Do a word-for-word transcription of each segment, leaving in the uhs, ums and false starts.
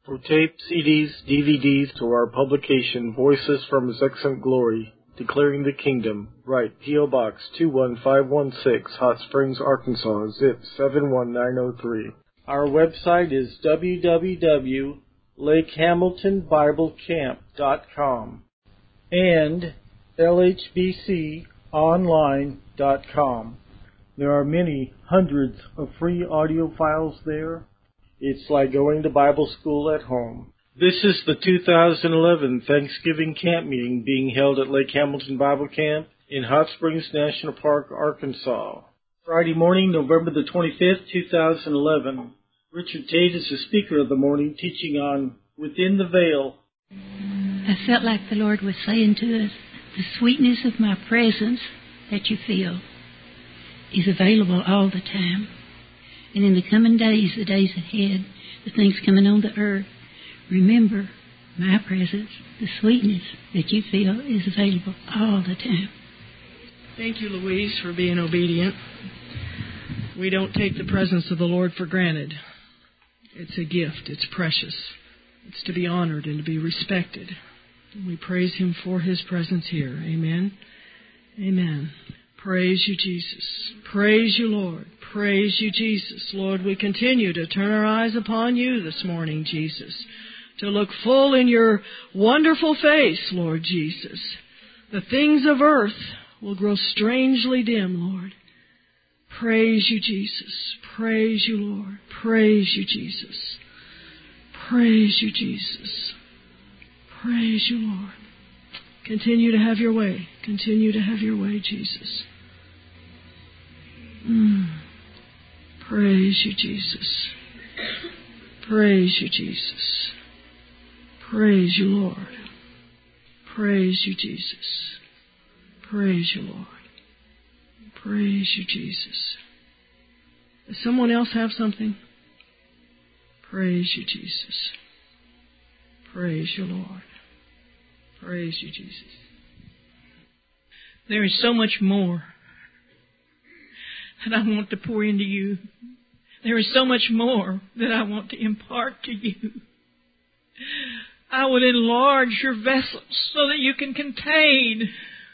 For tape, C Ds, D V Ds, to our publication, Voices from His Excellent Glory, Declaring the Kingdom, write P O. Box two one five one six, Hot Springs, Arkansas, zip seven one nine zero three. Our website is w w w dot lake hamilton bible camp dot com and l h b c online dot com. There are many hundreds of free audio files there. It's like going to Bible school at home. This is the two thousand eleven Thanksgiving Camp Meeting being held at Lake Hamilton Bible Camp in Hot Springs National Park, Arkansas. Friday morning, November the twenty-fifth, two thousand eleven. Richard Tate is the speaker of the morning, teaching on Within the Veil. I felt like the Lord was saying to us, the sweetness of my presence that you feel is available all the time. And in the coming days, the days ahead, the things coming on the earth, remember my presence, the sweetness that you feel is available all the time. Thank you, Louise, for being obedient. We don't take the presence of the Lord for granted. It's a gift. It's precious. It's to be honored and to be respected. We praise Him for His presence here. Amen. Amen. Praise you, Jesus. Praise you, Lord. Praise you, Jesus. Lord, we continue to turn our eyes upon you this morning, Jesus, to look full in your wonderful face, Lord Jesus. The things of earth will grow strangely dim, Lord. Praise you, Jesus. Praise you, Lord. Praise you, Jesus. Praise you, Jesus. Praise you, Lord. Continue to have your way. Continue to have your way, Jesus. Mm. Praise you, Jesus. Praise you, Jesus. Praise you, Lord. Praise you, Jesus. Praise you, Lord. Praise you, Jesus. Does someone else have something? Praise you, Jesus. Praise you, Lord. Praise you, Jesus. There is so much more that I want to pour into you. There is so much more that I want to impart to you. I would enlarge your vessels so that you can contain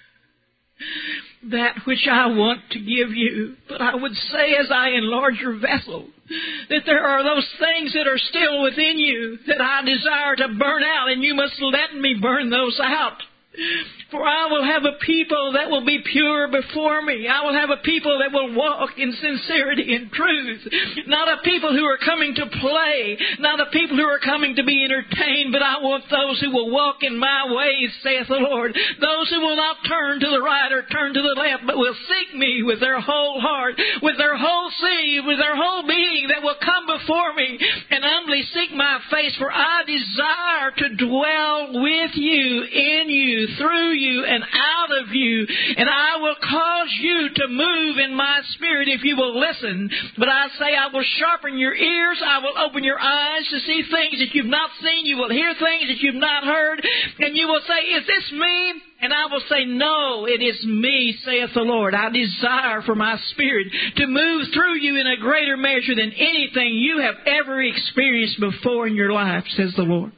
that which I want to give you. But I would say, as I enlarge your vessel, that there are those things that are still within you that I desire to burn out, and you must let me burn those out. For I will have a people that will be pure before me. I will have a people that will walk in sincerity and truth. Not a people who are coming to play. Not a people who are coming to be entertained. But I want those who will walk in my ways, saith the Lord. Those who will not turn to the right or turn to the left, but will seek me with their whole heart, with their whole seed, with their whole being, that will come before me and humbly seek my face. For I desire to dwell with you, in you, through you, and out of you. And I will cause you to move in my spirit if you will listen. But I say I will sharpen your ears. I will open your eyes to see things that you've not seen. You will hear things that you've not heard. And you will say, is this me? And I will say, no, it is me, saith the Lord. I desire for my spirit to move through you in a greater measure than anything you have ever experienced before in your life, says the Lord.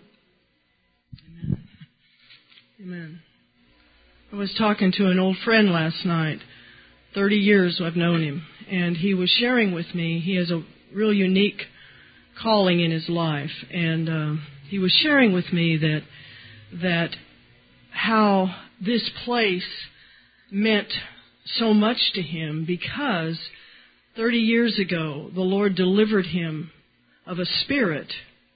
Amen. Amen. I was talking to an old friend last night. Thirty years I've known him. And he was sharing with me, he has a real unique calling in his life. And uh, he was sharing with me that that how this place meant so much to him, because thirty years ago the Lord delivered him of a spirit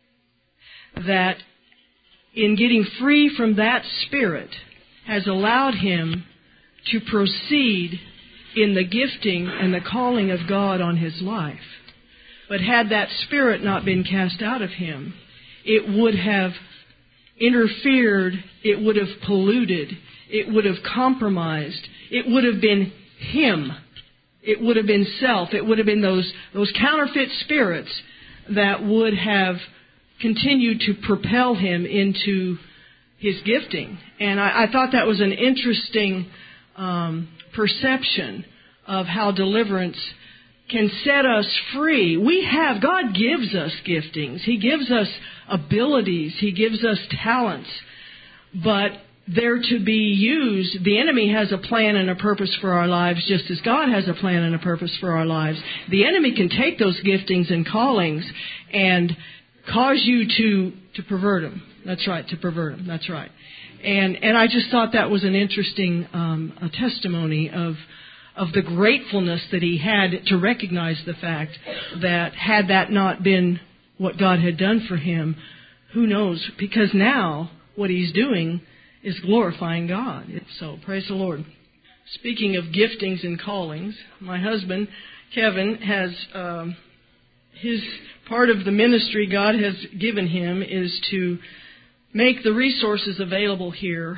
that, in getting free from that spirit, has allowed him to proceed in the gifting and the calling of God on his life. But had that spirit not been cast out of him, it would have interfered, it would have polluted, it would have compromised, it would have been him, it would have been self, it would have been those, those counterfeit spirits that would have continued to propel him into his gifting. And I, I thought that was an interesting um, perception of how deliverance can set us free. We have, God gives us giftings. He gives us abilities. He gives us talents. But they're to be used. The enemy has a plan and a purpose for our lives, just as God has a plan and a purpose for our lives. The enemy can take those giftings and callings and cause you to, to pervert them. That's right, to pervert them. That's right. And and I just thought that was an interesting um, a testimony of of the gratefulness that he had to recognize the fact that had that not been what God had done for him, who knows? Because now what he's doing is glorifying God. So, praise the Lord. Speaking of giftings and callings, my husband, Kevin, has um, his part of the ministry God has given him is to make the resources available here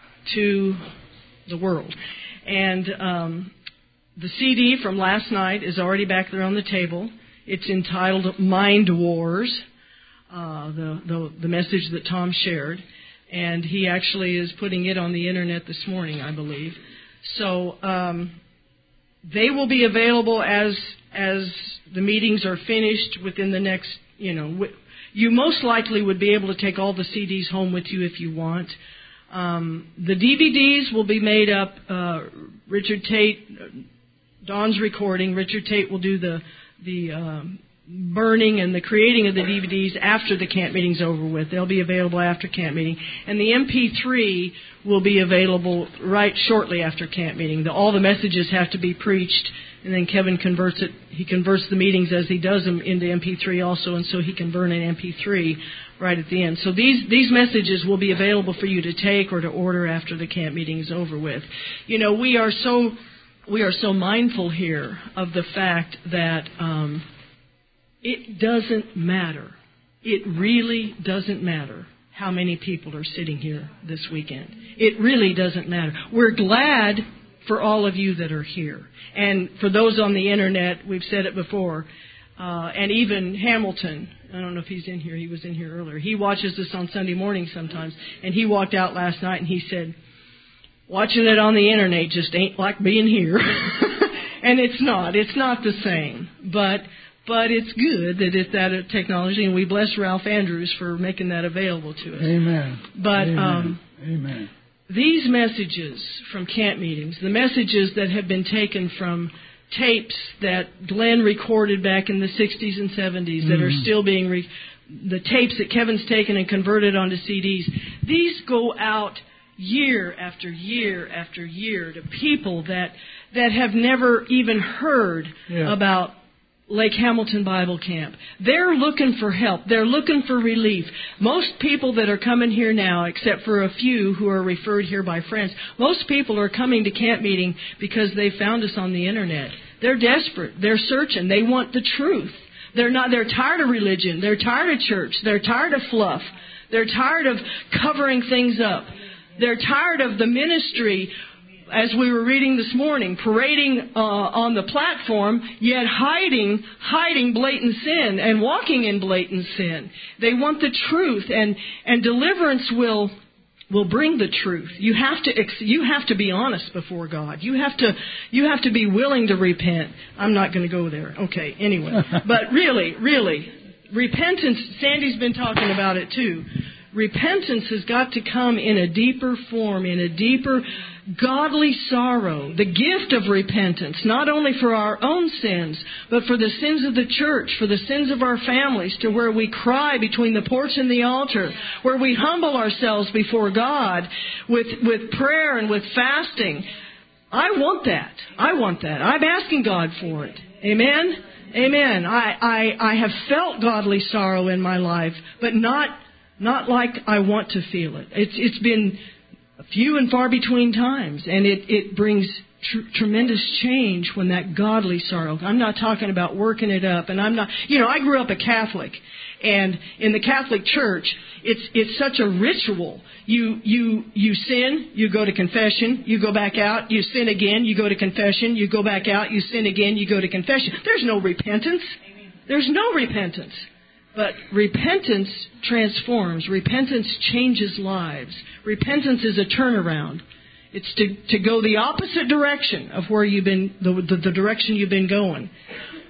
to the world. And um, the C D from last night is already back there on the table. It's entitled Mind Wars, uh, the, the, the message that Tom shared. And he actually is putting it on the internet this morning, I believe. So um, they will be available as as the meetings are finished within the next, you know, w- you most likely would be able to take all the C Ds home with you if you want. Um, the D V Ds will be made up. Uh, Richard Tate, Don's recording. Richard Tate will do the the um, burning and the creating of the D V Ds after the camp meeting's over with. They'll be available after camp meeting. And the M P three will be available right shortly after camp meeting. The, all the messages have to be preached, and then Kevin converts it. He converts the meetings as he does them into M P three also, and so he can burn an M P three right at the end. So these, these messages will be available for you to take or to order after the camp meeting is over with. You know, we are so, we are so mindful here of the fact that um, it doesn't matter. It really doesn't matter how many people are sitting here this weekend. It really doesn't matter. We're glad for all of you that are here. And for those on the internet, we've said it before, uh, and even Hamilton, I don't know if he's in here, he was in here earlier. He watches us on Sunday morning sometimes, and he walked out last night and he said, watching it on the internet just ain't like being here. And it's not. It's not the same. But But it's good that it's that technology, and we bless Ralph Andrews for making that available to us. Amen. But Amen. Um, Amen. These messages from camp meetings, the messages that have been taken from tapes that Glenn recorded back in the sixties and seventies, that mm-hmm. are still being, re- the tapes that Kevin's taken and converted onto C Ds, these go out year after year after year to people that that have never even heard yeah. about Lake Hamilton Bible Camp. They're looking for help. They're looking for relief. Most people that are coming here now, except for a few who are referred here by friends, most people are coming to camp meeting because they found us on the internet. They're desperate. They're searching. They want the truth. They're not. They're tired of religion. They're tired of church. They're tired of fluff. They're tired of covering things up. They're tired of the ministry, as we were reading this morning, parading uh, on the platform, yet hiding, hiding blatant sin and walking in blatant sin. They want the truth, and and deliverance will will bring the truth. You have to you have to be honest before God. You have to you have to be willing to repent. I'm not going to go there. Okay, anyway, but really, really, repentance. Sandy's been talking about it too. Repentance has got to come in a deeper form, in a deeper godly sorrow. The gift of repentance, not only for our own sins, but for the sins of the church, for the sins of our families, to where we cry between the porch and the altar, where we humble ourselves before God with, with prayer and with fasting. I want that. I want that. I'm asking God for it. Amen? Amen. I, I, I have felt godly sorrow in my life, but not Not like I want to feel it. It's it's been few and far between times, and it, it brings tr- tremendous change when that godly sorrow. I'm not talking about working it up, and I'm not. You know, I grew up a Catholic, and in the Catholic Church, it's it's such a ritual. You you you sin, you go to confession, you go back out, you sin again, you go to confession, you go back out, you sin again, you go to confession. There's no repentance. There's no repentance. But repentance transforms. Repentance changes lives. Repentance is a turnaround. It's to, to go the opposite direction of where you've been, the, the, the direction you've been going.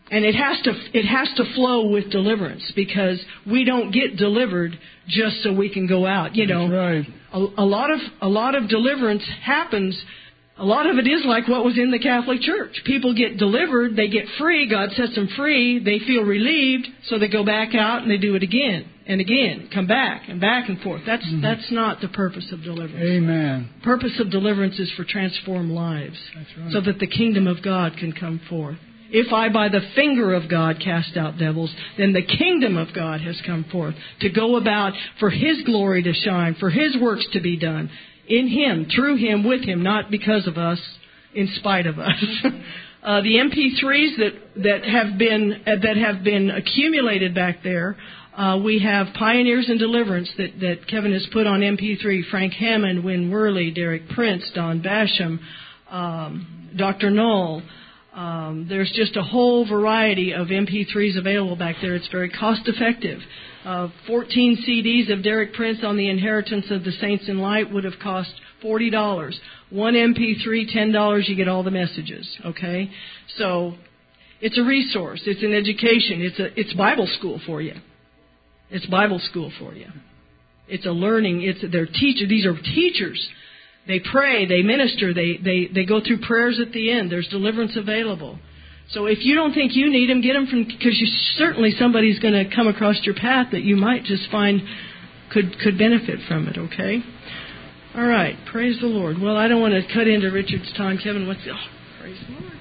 And it has to it has to flow with deliverance, because we don't get delivered just so we can go out. You know, That's right. a, a lot of a lot of deliverance happens. A lot of it is like what was in the Catholic Church. People get delivered, they get free, God sets them free, they feel relieved, so they go back out and they do it again and again, come back and back and forth. That's mm-hmm. that's not the purpose of deliverance. Amen. Purpose of deliverance is for transformed lives, That's right. so that the kingdom of God can come forth. If I by the finger of God cast out devils, then the kingdom of God has come forth to go about for His glory to shine, for His works to be done. In Him, through Him, with Him, not because of us, in spite of us. uh, the M P threes that that have been uh, that have been accumulated back there, uh, we have Pioneers in Deliverance that, that Kevin has put on M P three. Frank Hammond, Win Worley, Derek Prince, Don Basham, um, Doctor Knoll. Um, there's just a whole variety of M P threes available back there. It's very cost effective. Uh, fourteen C Ds of Derek Prince on the Inheritance of the Saints in Light would have cost forty dollars. One M P three, ten dollars, you get all the messages, okay? So it's a resource. It's an education. It's a it's Bible school for you. It's Bible school for you. It's a learning. It's they're teacher. These are teachers. They pray. They minister. They, they, they go through prayers at the end. There's deliverance available. So if you don't think you need them, get them from, because you certainly somebody's going to come across your path that you might just find could could benefit from it, okay? All right. Praise the Lord. Well, I don't want to cut into Richard's time. Kevin, what's the... Oh, praise the Lord.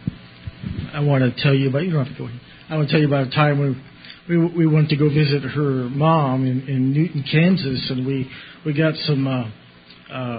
I want to tell you about... You don't have to go ahead. I want to tell you about a time when we we went to go visit her mom in, in Newton, Kansas, and we, we got some... Uh, uh,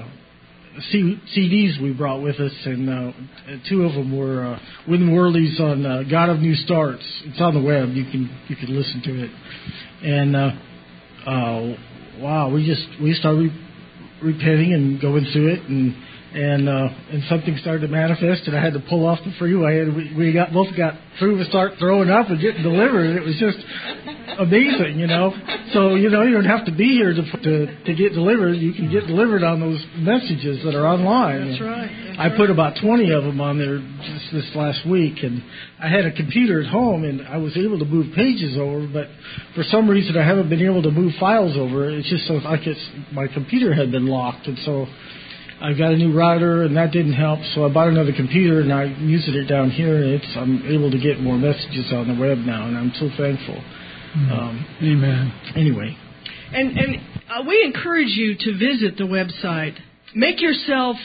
C- CDs we brought with us, and uh, two of them were uh, Win Worley's on uh, God of New Starts. It's on the web. You can you can listen to it. And uh, uh, wow, we just we started re- repenting and going through it, and and uh, and something started to manifest, and I had to pull off the freeway, and we, we got both got through to start throwing up and getting delivered. It was just amazing, you know. So, you know, you don't have to be here to to, to get delivered. You can get delivered on those messages that are online. That's right. That's I right. put about twenty of them on there just this last week, and I had a computer at home, and I was able to move pages over, but for some reason I haven't been able to move files over. It's just so like it's, my computer had been locked, and so I got a new router, and that didn't help, so I bought another computer, and I'm using it down here, and it's, I'm able to get more messages on the web now, and I'm so thankful. Mm-hmm. Um, Amen. Anyway. And, and uh, we encourage you to visit the website. Make yourself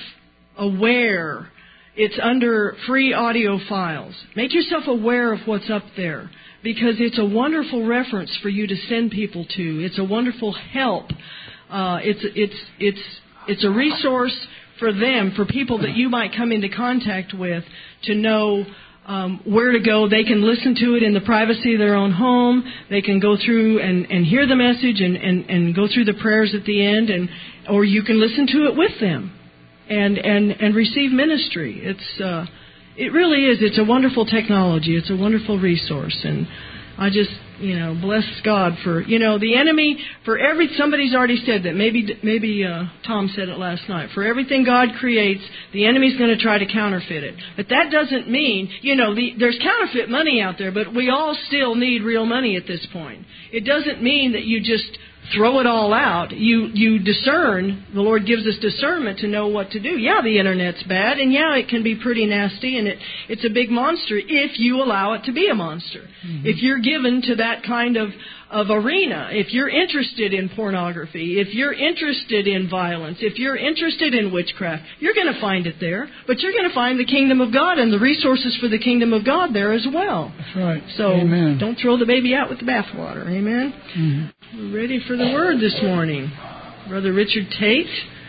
aware. It's under free audio files. Make yourself aware of what's up there, because it's a wonderful reference for you to send people to. It's a wonderful help. Uh, it's it's it's it's a resource for them, for people that you might come into contact with, to know um, where to go. They can listen to it in the privacy of their own home. They can go through and, and hear the message and, and, and go through the prayers at the end, and or you can listen to it with them and and, and receive ministry. It's uh, it really is. It's a wonderful technology. It's a wonderful resource, and I just, you know, bless God for, you know, the enemy, for every, somebody's already said that, maybe maybe uh, Tom said it last night, for everything God creates, the enemy's going to try to counterfeit it. But that doesn't mean, you know, the, there's counterfeit money out there, but we all still need real money at this point. It doesn't mean that you just throw it all out. You you discern. The Lord gives us discernment to know what to do. Yeah, the Internet's bad, and yeah, it can be pretty nasty, and it it's a big monster if you allow it to be a monster. Mm-hmm. If you're given to that kind of, of arena, if you're interested in pornography, if you're interested in violence, if you're interested in witchcraft, you're going to find it there, but you're going to find the kingdom of God and the resources for the kingdom of God there as well. That's right. So Amen. Don't throw the baby out with the bathwater. Amen? Mm-hmm. We're ready for the word this morning. Brother Richard Tate,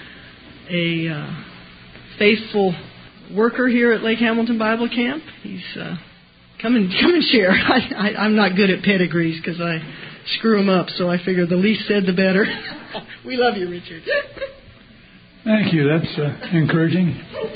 a uh, faithful worker here at Lake Hamilton Bible Camp. He's uh, come and come and share. I, I, I'm not good at pedigrees because I screw them up, so I figure the least said the better. We love you, Richard. Thank you. That's uh, encouraging.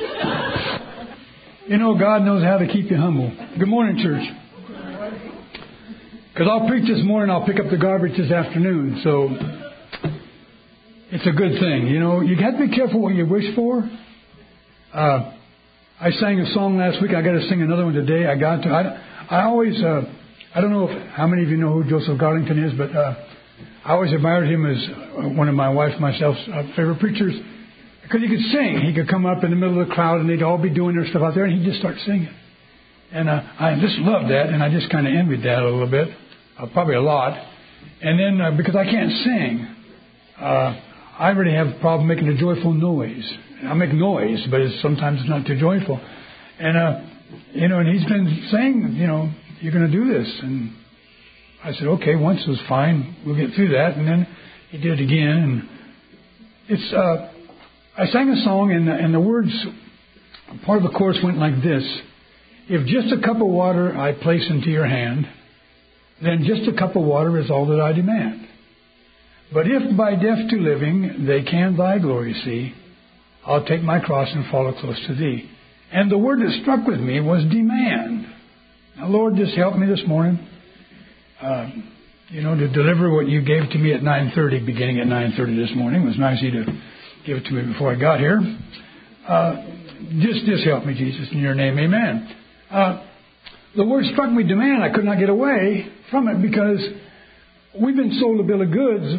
You know, God knows how to keep you humble. Good morning, church. Because I'll preach this morning, I'll pick up the garbage this afternoon. So it's a good thing. You know, you have to be careful what you wish for. Uh, I sang a song last week. I got to sing another one today. I got to. I, I always, uh, I don't know if, how many of you know who Joseph Garlington is, but uh, I always admired him as one of my wife and myself's uh, favorite preachers because he could sing. He could come up in the middle of the crowd and they'd all be doing their stuff out there and he'd just start singing. And uh, I just loved that, and I just kind of envied that a little bit, uh, probably a lot. And then uh, because I can't sing, uh, I really have a problem making a joyful noise. I make noise, but it's, sometimes it's not too joyful. And, uh, you know, and he's been saying, you know, you're going to do this. And I said, okay, once was fine. We'll get through that. And then he did it again. And it's, uh, I sang a song, and, and the words, part of the chorus went like this. If just a cup of water I place into your hand, then just a cup of water is all that I demand. But if by death to living they can thy glory see, I'll take my cross and follow close to thee. And the word that struck with me was demand. Now, Lord, just help me this morning, uh, you know, to deliver what you gave to me at nine thirty, beginning at nine thirty this morning. It was nice of you to give it to me before I got here. Uh, just, just help me, Jesus, in your name, amen. Uh, the word struck me, demand. I could not get away from it because we've been sold a bill of goods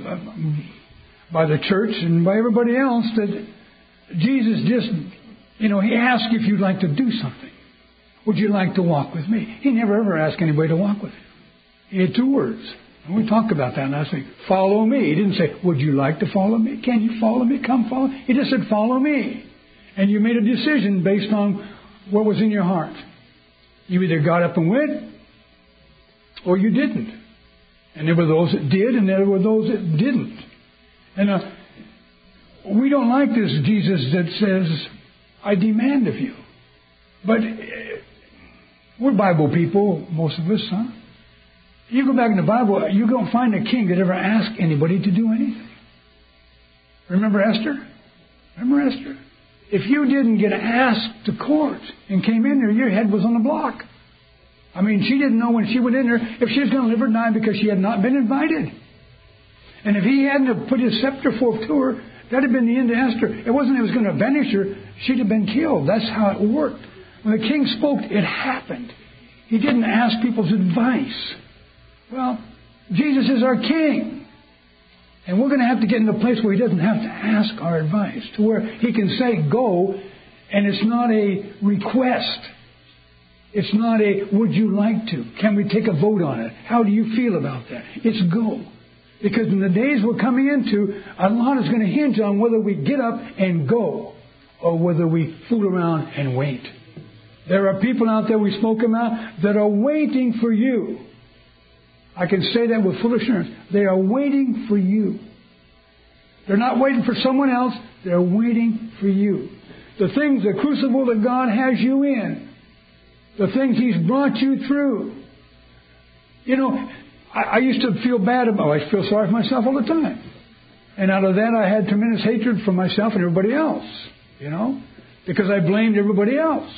by the church and by everybody else that Jesus just, you know, he asked if you'd like to do something. Would you like to walk with me? He never ever asked anybody to walk with him. He had two words. And we talked about that last week. Follow me. He didn't say, would you like to follow me? Can you follow me? Come follow. He just said, follow me. And you made a decision based on what was in your heart. You either got up and went, or you didn't. And there were those that did, and there were those that didn't. And uh, we don't like this Jesus that says, I demand of you. But uh, we're Bible people, most of us, huh? You go back in the Bible, you don't find a king that ever asked anybody to do anything. Remember Esther? Remember Esther? If you didn't get asked to court and came in there, your head was on the block. I mean, she didn't know when she went in there if she was going to live or die because she had not been invited. And if he hadn't have put his scepter forth to her, that had been the end of Esther. It wasn't it was going to banish her. She'd have been killed. That's how it worked. When the king spoke, it happened. He didn't ask people's advice. Well, Jesus is our king. And we're going to have to get in a place where he doesn't have to ask our advice, to where he can say go, and it's not a request. It's not a would you like to? Can we take a vote on it? How do you feel about that? It's go. Because in the days we're coming into, a lot is going to hinge on whether we get up and go or whether we fool around and wait. There are people out there we spoke about that are waiting for you. I can say that with full assurance. They are waiting for you. They're not waiting for someone else. They're waiting for you. The things, the crucible that God has you in. The things He's brought you through. You know, I, I used to feel bad about I feel sorry for myself all the time. And out of that I had tremendous hatred for myself and everybody else. You know, because I blamed everybody else.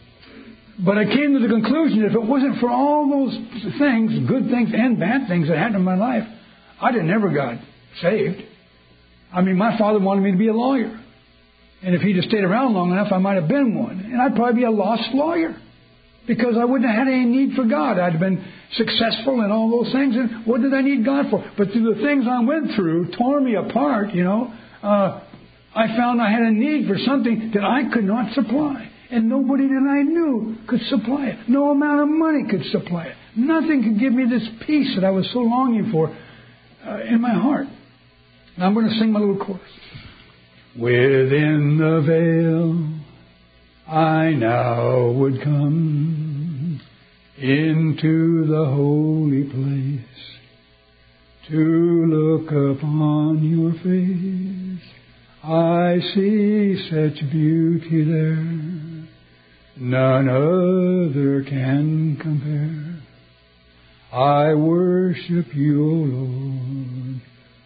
But I came to the conclusion that if it wasn't for all those things, good things and bad things that happened in my life, I'd have never got saved. I mean, my father wanted me to be a lawyer. And if he'd have stayed around long enough, I might have been one. And I'd probably be a lost lawyer. Because I wouldn't have had any need for God. I'd have been successful in all those things. And what did I need God for? But through the things I went through, tore me apart, you know, uh, I found I had a need for something that I could not supply. And nobody that I knew could supply it. No amount of money could supply it. Nothing could give me this peace that I was so longing for uh, in my heart. Now I'm going to sing my little chorus. Within the veil I now would come into the holy place to look upon your face. I see such beauty there. None other can compare. I worship you, O Lord,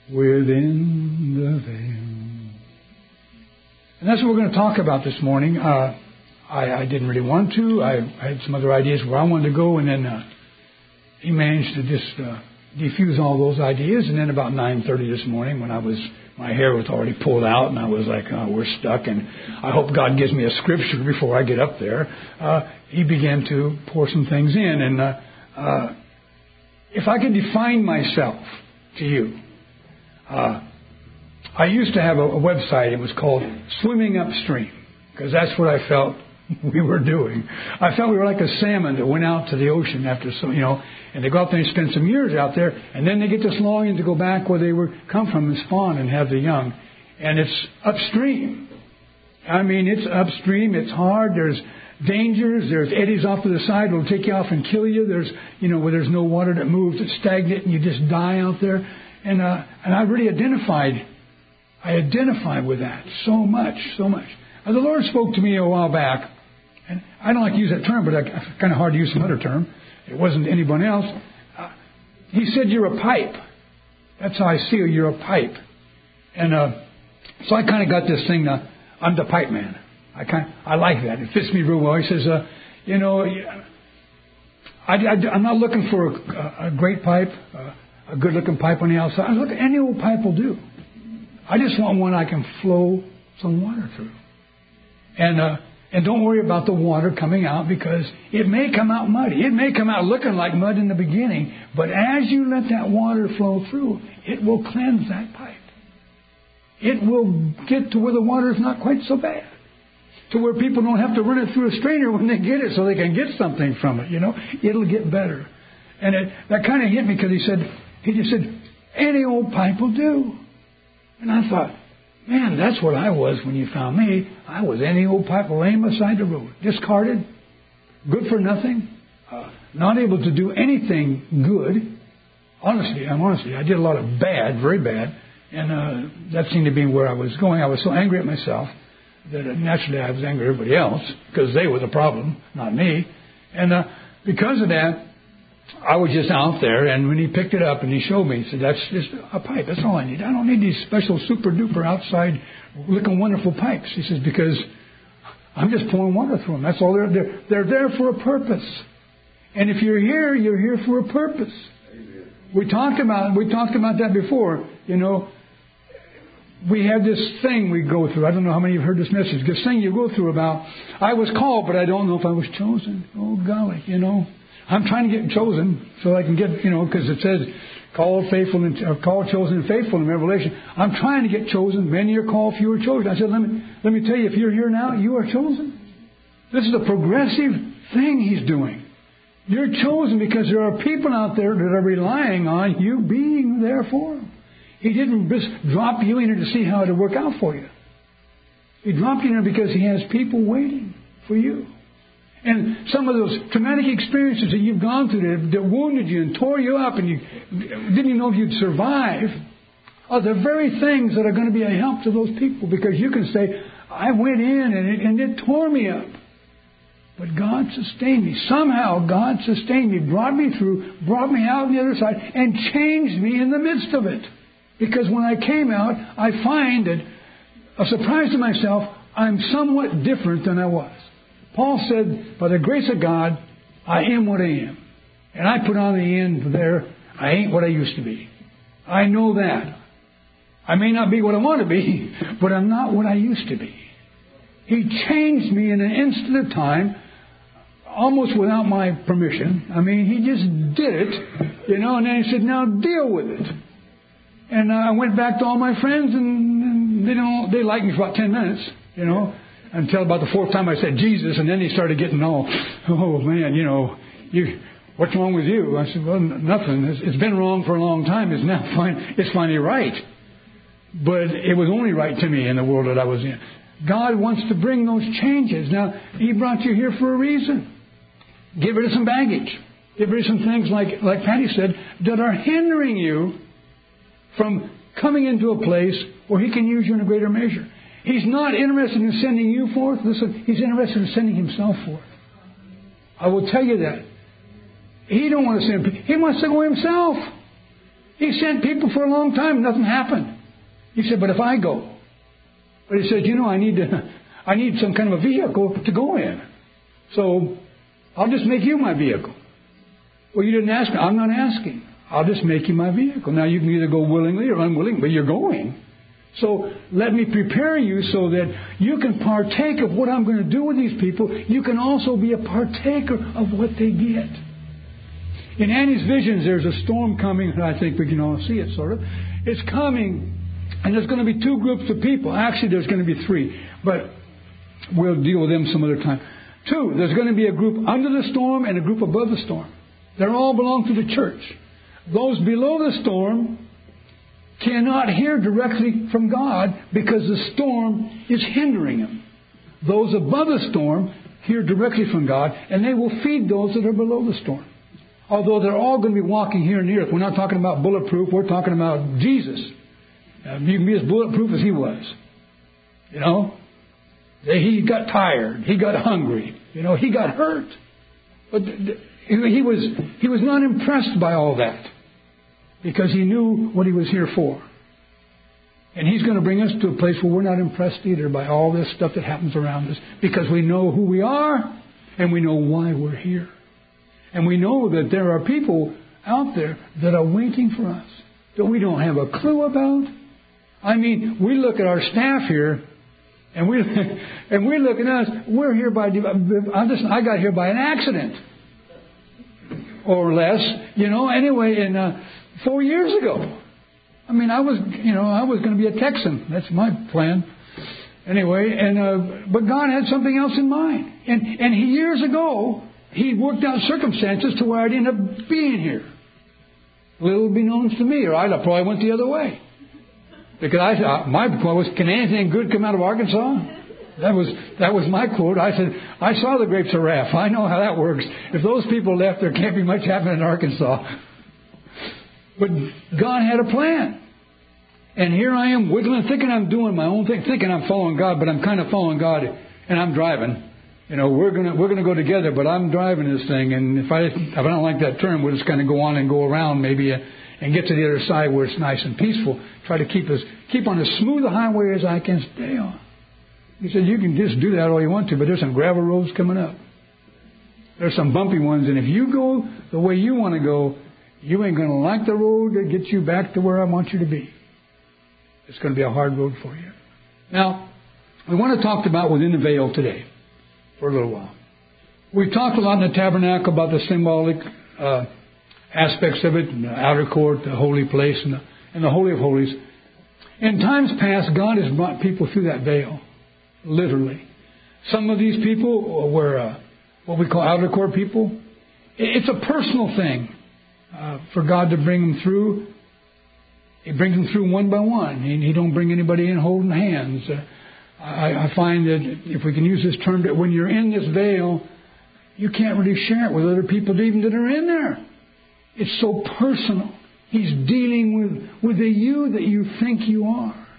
within the veil. And that's what we're going to talk about this morning. Uh, I, I didn't really want to. I, I had some other ideas where I wanted to go, and then uh, he managed to just uh, defuse all those ideas. And then about nine thirty this morning, when I was, my hair was already pulled out, and I was like, oh, we're stuck, and I hope God gives me a scripture before I get up there. Uh, he began to pour some things in. And uh, uh, if I could define myself to you, uh, I used to have a, a website. It was called Swimming Upstream, because that's what I felt we were doing. I felt we were like a salmon that went out to the ocean after, so you know, and they go out there and spend some years out there, and then they get this longing to go back where they were come from and spawn and have the young. And it's upstream. I mean, it's upstream. It's hard. There's dangers. There's eddies off to the side that will take you off and kill you. There's, you know, where there's no water that moves. It's stagnant, and you just die out there. And uh, and I really identified. I identified with that so much, so much. Now, the Lord spoke to me a while back. And I don't like to use that term, but it's kind of hard to use some other term. It wasn't anyone else. Uh, he said, you're a pipe. That's how I see you. You're a pipe. And uh, so I kind of got this thing, uh, I'm the pipe man. I kind of, I like that. It fits me real well. He says, uh, you know, I, I, I'm not looking for a, a great pipe, uh, a good-looking pipe on the outside. I look, any old pipe will do. I just want one I can flow some water through. And uh And don't worry about the water coming out, because it may come out muddy. It may come out looking like mud in the beginning. But as you let that water flow through, it will cleanse that pipe. It will get to where the water is not quite so bad. To where people don't have to run it through a strainer when they get it so they can get something from it. You know, it'll get better. And it, that kind of hit me, because he said, he just said, any old pipe will do. And I thought, man, that's what I was when you found me. I was any old pipe laying beside the road. Discarded. Good for nothing. Uh, not able to do anything good. Honestly, I'm honestly, I did a lot of bad, very bad. And uh, that seemed to be where I was going. I was so angry at myself that uh, naturally I was angry at everybody else, because they were the problem, not me. And uh, because of that, I was just out there, and when he picked it up and he showed me, he said, that's just a pipe. That's all I need. I don't need these special super-duper outside looking wonderful pipes. He says, because I'm just pouring water through them. That's all they're there. They're there for a purpose. And if you're here, you're here for a purpose. Amen. We talked about we talked about that before. You know, we have this thing we go through. I don't know how many of you have heard this message. This thing you go through about, I was called, but I don't know if I was chosen. Oh, golly, you know. I'm trying to get chosen so I can get, you know, because it says called, faithful, and uh, called, chosen, and faithful in Revelation. I'm trying to get chosen. Many are called, few are chosen. I said, let me let me tell you, if you're here now, you are chosen. This is a progressive thing He's doing. You're chosen because there are people out there that are relying on you being there for them. He didn't just drop you in here to see how it would work out for you. He dropped you in there because He has people waiting for you. And some of those traumatic experiences that you've gone through that, that wounded you and tore you up and you didn't even know if you'd survive are the very things that are going to be a help to those people, because you can say, I went in and it, and it tore me up. But God sustained me. Somehow God sustained me, brought me through, brought me out on the other side, and changed me in the midst of it. Because when I came out, I find that, a surprise to myself, I'm somewhat different than I was. Paul said, by the grace of God, I am what I am. And I put on the end there, I ain't what I used to be. I know that. I may not be what I want to be, but I'm not what I used to be. He changed me in an instant of time, almost without my permission. I mean, He just did it, you know, and then He said, now deal with it. And I went back to all my friends, and they don't, they liked me for about ten minutes, you know. Until about the fourth time I said Jesus, and then he started getting all, oh man, you know, you, what's wrong with you? I said, well, nothing. It's, it's been wrong for a long time. It's now fine. It's finally right. But it was only right to me in the world that I was in. God wants to bring those changes. Now, He brought you here for a reason. Get rid of some baggage. Get rid of some things like, like Patty said, that are hindering you from coming into a place where He can use you in a greater measure. He's not interested in sending you forth. Listen, He's interested in sending Himself forth. I will tell you that. He don't want to send people. He wants to go Himself. He sent people for a long time. Nothing happened. He said, but if I go. But He said, you know, I need to, I need some kind of a vehicle to go in. So I'll just make you my vehicle. Well, you didn't ask me. I'm not asking. I'll just make you my vehicle. Now, you can either go willingly or unwillingly, but you're going. So let me prepare you so that you can partake of what I'm going to do with these people. You can also be a partaker of what they get. In Annie's visions, there's a storm coming, and I think we can all see it, sort of. It's coming, and there's going to be two groups of people. Actually, there's going to be three, but we'll deal with them some other time. Two, there's going to be a group under the storm and a group above the storm. They all belong to the church. Those below the storm cannot hear directly from God because the storm is hindering them. Those above the storm hear directly from God, and they will feed those that are below the storm. Although they're all going to be walking here on the earth. We're not talking about bulletproof. We're talking about Jesus. Uh, you can be as bulletproof as He was. You know? He got tired. He got hungry. You know, He got hurt. But he was, he was not impressed by all that. Because He knew what He was here for. And He's going to bring us to a place where we're not impressed either by all this stuff that happens around us. Because we know who we are and we know why we're here. And we know that there are people out there that are waiting for us that we don't have a clue about. I mean, we look at our staff here and we and we look at us. We're here by I just I got here by an accident or less, you know. Anyway, and uh, four years ago, I mean, I was you know I was going to be a Texan. That's my plan. Anyway, and uh, but God had something else in mind, and and he, years ago. He worked out circumstances to where I'd end up being here. Little beknownst to me, or I'd have probably went the other way. Because I, my quote was, "Can anything good come out of Arkansas?" That was that was my quote. I said, "I saw the grapes of wrath. I know how that works. If those people left, there can't be much happening in Arkansas." But God had a plan, and here I am wiggling, thinking I'm doing my own thing, thinking I'm following God, but I'm kind of following God, and I'm driving. You know, we're gonna we're gonna go together, but I'm driving this thing, and if I if I don't like that turn, we'll just kind of go on and go around maybe, uh, and get to the other side where it's nice and peaceful. Try to keep us keep on as smooth a highway as I can stay on. He said, you can just do that all you want to, but there's some gravel roads coming up. There's some bumpy ones, and if you go the way you want to go, you ain't gonna like the road that gets you back to where I want you to be. It's going to be a hard road for you. Now, we want to talk about within the veil today. For a little while. We've talked a lot in the tabernacle about the symbolic uh, aspects of it, and the outer court, the holy place, and the, and the Holy of Holies. In times past, God has brought people through that veil, literally. Some of these people were uh, what we call outer court people. It's a personal thing uh, for God to bring them through. He brings them through one by one. He, he don't bring anybody in holding hands. Uh, I, I find that if we can use this term, that when you're in this veil, you can't really share it with other people even that are in there. It's so personal. He's dealing with, with the you that you think you are.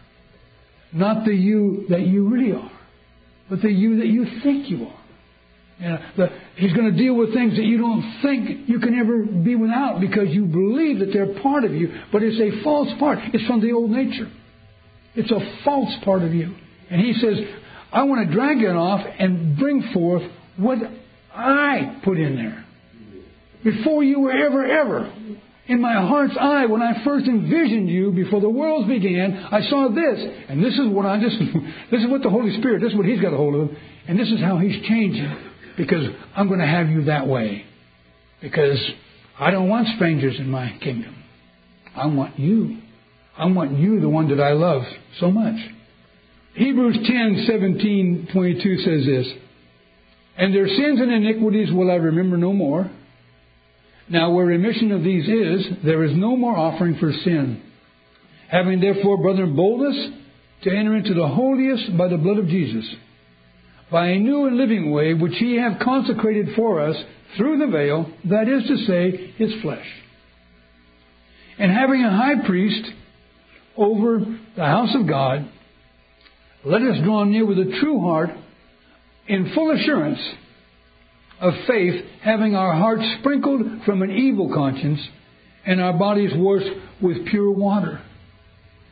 Not the you that you really are, but the you that you think you are. You know, the, he's going to deal with things that you don't think you can ever be without because you believe that they're part of you, but it's a false part. It's from the old nature. It's a false part of you. And he says, I want to drag it off and bring forth what I put in there. Before you were ever, ever. In my heart's eye, when I first envisioned you, before the worlds began, I saw this. And this is what I just, this is what the Holy Spirit, this is what He's got a hold of. And this is how He's changing. Because I'm going to have you that way. Because I don't want strangers in my kingdom. I want you. I want you, the one that I love so much. Hebrews ten, seventeen, twenty-two says this. And their sins and iniquities will I remember no more. Now where remission of these is, there is no more offering for sin. Having therefore, brethren, boldness to enter into the holiest by the blood of Jesus, by a new and living way, which He hath consecrated for us through the veil, that is to say, His flesh. And having a high priest over the house of God, let us draw near with a true heart, in full assurance of faith, having our hearts sprinkled from an evil conscience and our bodies washed with pure water.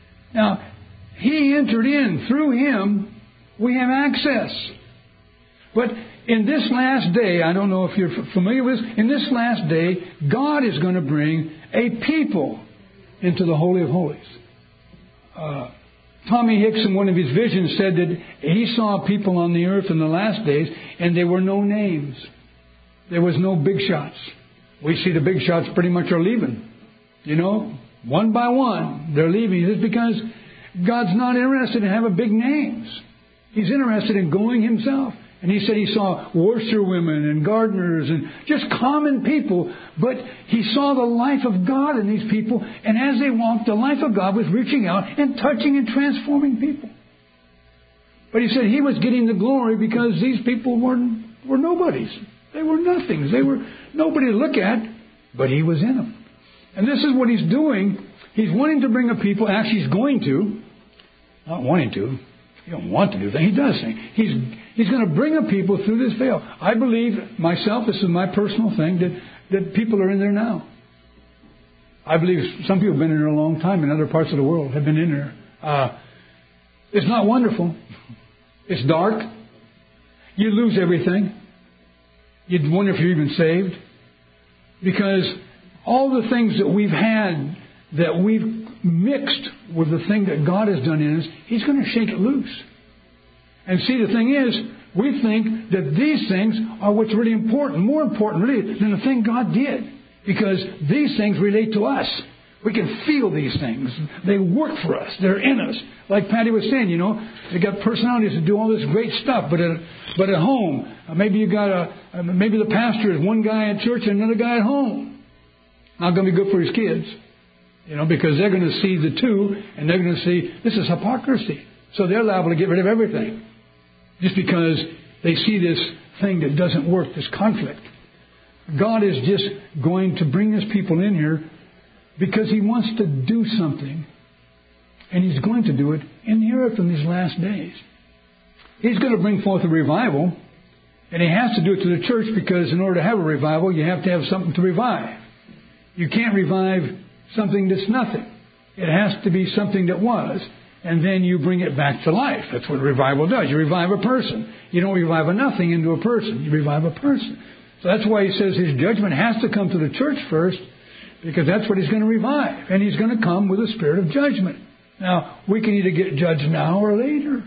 Now, He entered in. Through Him, we have access. But in this last day, I don't know if you're familiar with this, in this last day, God is going to bring a people into the Holy of Holies. Uh, Tommy Hicks, in one of his visions, said that he saw people on the earth in the last days, and there were no names. There was no big shots. We see the big shots pretty much are leaving. You know, one by one, they're leaving. It's because God's not interested in having big names. He's interested in going Himself. And He said He saw washerwomen and gardeners and just common people. But He saw the life of God in these people. And as they walked, the life of God was reaching out and touching and transforming people. But He said He was getting the glory because these people were, were nobodies. They were nothings. They were nobody to look at, but He was in them. And this is what He's doing. He's wanting to bring a people. Actually, He's going to. Not wanting to. He don't want to do that. He does things. He's, he's going to bring a people through this veil. I believe, myself, this is my personal thing, that, that people are in there now. I believe some people have been in there a long time in other parts of the world, have been in there. Uh, it's not wonderful. It's dark. You lose everything. You'd wonder if you're even saved. Because all the things that we've had, that we've mixed with the thing that God has done in us, He's going to shake it loose. And see, the thing is, we think that these things are what's really important, more important really than the thing God did. Because these things relate to us. We can feel these things. They work for us. They're in us. Like Patty was saying, you know, they got personalities to do all this great stuff. But at, but at home, maybe you got a, maybe the pastor is one guy at church and another guy at home. Not going to be good for his kids. You know, because they're going to see the two, and they're going to see, this is hypocrisy. So they're liable to get rid of everything. Just because they see this thing that doesn't work, this conflict. God is just going to bring His people in here because He wants to do something. And He's going to do it in the earth in these last days. He's going to bring forth a revival. And He has to do it to the church because in order to have a revival, you have to have something to revive. You can't revive something that's nothing. It has to be something that was. And then you bring it back to life. That's what revival does. You revive a person. You don't revive a nothing into a person. You revive a person. So that's why He says His judgment has to come to the church first, because that's what He's going to revive. And He's going to come with a spirit of judgment. Now, we can either get judged now or later.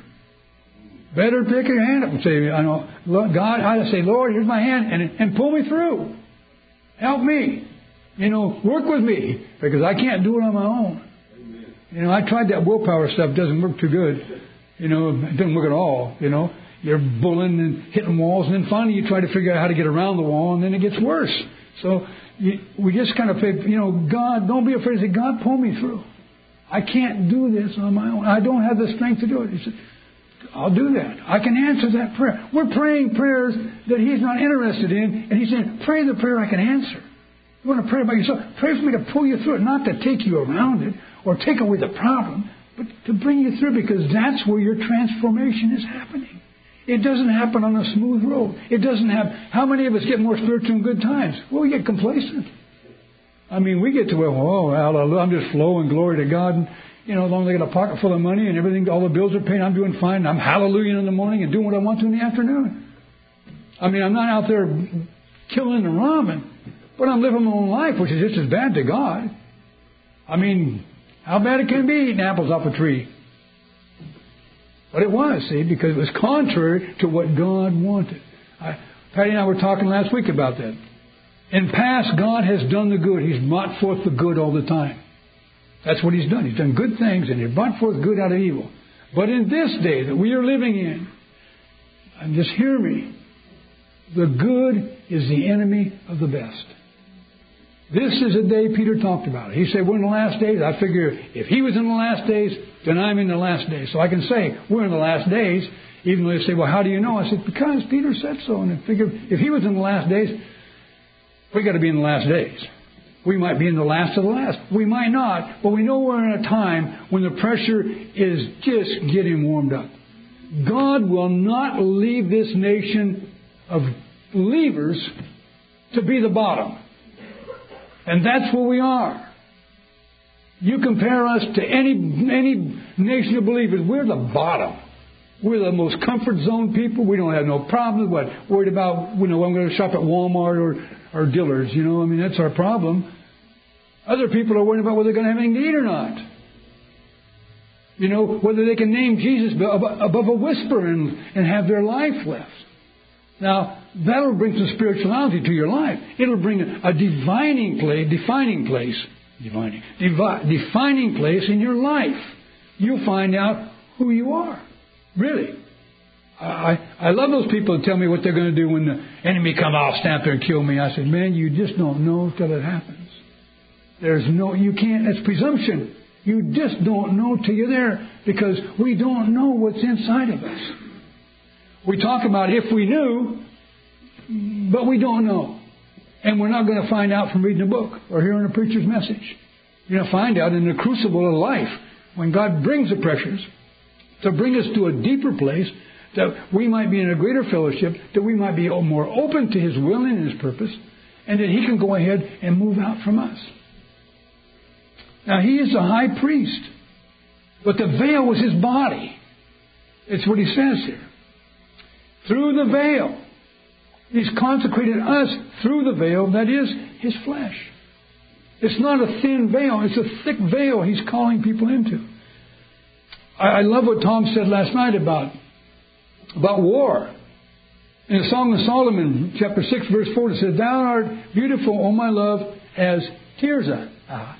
Better pick your hand up and say, I know, God, I say, Lord, here's my hand, and, and pull me through. Help me. You know, work with me, because I can't do it on my own. Amen. You know, I tried that willpower stuff. It doesn't work too good. You know, it doesn't work at all. You know, you're bullying and hitting walls, and then finally you try to figure out how to get around the wall, and then it gets worse. So you, we just kind of say, you know, God, don't be afraid. Say, God, pull me through. I can't do this on my own. I don't have the strength to do it. He said, I'll do that. I can answer that prayer. We're praying prayers that He's not interested in, and He's saying, pray the prayer I can answer. You want to pray about yourself? Pray for me to pull you through it, not to take you around it or take away the problem, but to bring you through, because that's where your transformation is happening. It doesn't happen on a smooth road. It doesn't have... How many of us get more spiritual in good times? Well, we get complacent. I mean, we get to where, oh, hallelujah, I'm just flowing, glory to God. And, you know, as long as I got a pocket full of money and everything, all the bills are paid, I'm doing fine. I'm hallelujah in the morning and doing what I want to in the afternoon. I mean, I'm not out there killing the ramen. But I'm living my own life, which is just as bad to God. I mean, how bad it can be eating apples off a tree. But it was, see, because it was contrary to what God wanted. I, Patty and I were talking last week about that. In past, God has done the good. He's brought forth the good all the time. That's what He's done. He's done good things, and He's brought forth good out of evil. But in this day that we are living in, and just hear me, the good is the enemy of the best. This is a day Peter talked about. He said, we're in the last days. I figure if he was in the last days, then I'm in the last days. So I can say we're in the last days, even though they say, well, how do you know? I said, because Peter said so. And I figured if he was in the last days, we got to be in the last days. We might be in the last of the last. We might not, but we know we're in a time when the pressure is just getting warmed up. God will not leave this nation of believers to be the bottom. And that's where we are. You compare us to any any nation of believers, we're the bottom. We're the most comfort zone people. We don't have no problems. What? Worried about, you know, I'm going to shop at Walmart or, or Dillard's, you know. I mean, that's our problem. Other people are worried about whether they're going to have anything to eat or not. You know, whether they can name Jesus above a whisper and, and have their life left. Now, that'll bring some spirituality to your life. It'll bring a, a divining place, defining place, divining, devi, defining place in your life. You'll find out who you are. Really. I, I love those people that tell me what they're going to do when the enemy come out, stamp there and kill me. I said, man, you just don't know till it happens. There's no, you can't, that's presumption. You just don't know till you're there because we don't know what's inside of us. We talk about if we knew, but we don't know. And we're not going to find out from reading a book or hearing a preacher's message. You're going to find out in the crucible of life when God brings the pressures to bring us to a deeper place that we might be in a greater fellowship, that we might be more open to His will and His purpose, and that He can go ahead and move out from us. Now, He is the high priest, but the veil was His body. It's what He says here. Through the veil. He's consecrated us through the veil, that is, His flesh. It's not a thin veil, it's a thick veil He's calling people into. I, I love what Tom said last night about, about war. In the Song of Solomon, chapter six, verse four, it says, Thou art beautiful, O my love, as Tirzah. Ah.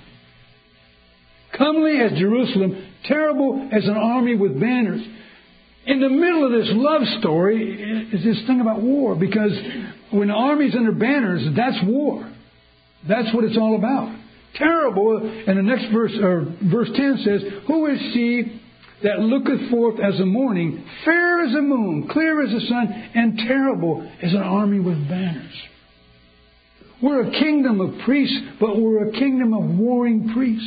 Comely as Jerusalem, terrible as an army with banners. In the middle of this love story is this thing about war, because when the army's under banners, that's war. That's what it's all about. Terrible, and the next verse, or verse ten says, Who is she that looketh forth as the morning, fair as the moon, clear as the sun, and terrible as an army with banners? We're a kingdom of priests, but we're a kingdom of warring priests.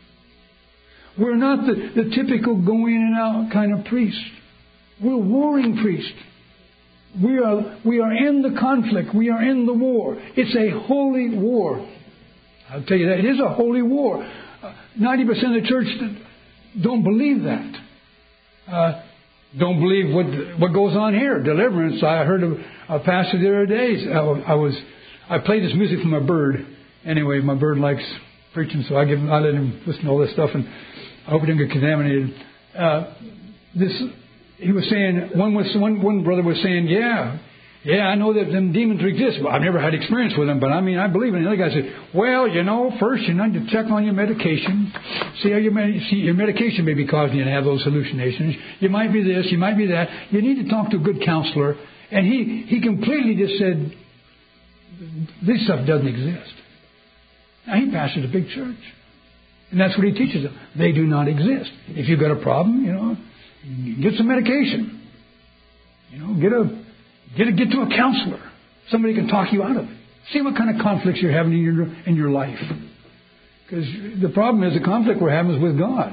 We're not the, the typical go in and out kind of priest. We're warring priests. We are, we are in the conflict. We are in the war. It's a holy war. I'll tell you that. It is a holy war. Uh, ninety percent of the church don't believe that. Uh, don't believe what what goes on here. Deliverance. I heard a, a pastor the other day. I, I was I played this music for my bird. Anyway, my bird likes preaching, so I give him, I let him listen to all this stuff, and I hope he didn't get contaminated. Uh, this he was saying. One was one one brother was saying, yeah. Yeah, I know that them demons exist, but I've never had experience with them. But I mean, I believe in it. The other guy said, well, you know, first you need to check on your medication. See how your, med- see, your medication may be causing you to have those hallucinations. You might be this, you might be that. You need to talk to a good counselor. And he, he completely just said, this stuff doesn't exist. Now, he pastors a big church. And that's what he teaches them. They do not exist. If you've got a problem, you know, get some medication. You know, get a... Get to, get to a counselor. Somebody can talk you out of it. See what kind of conflicts you're having in your in your life. Because the problem is the conflict we're having is with God.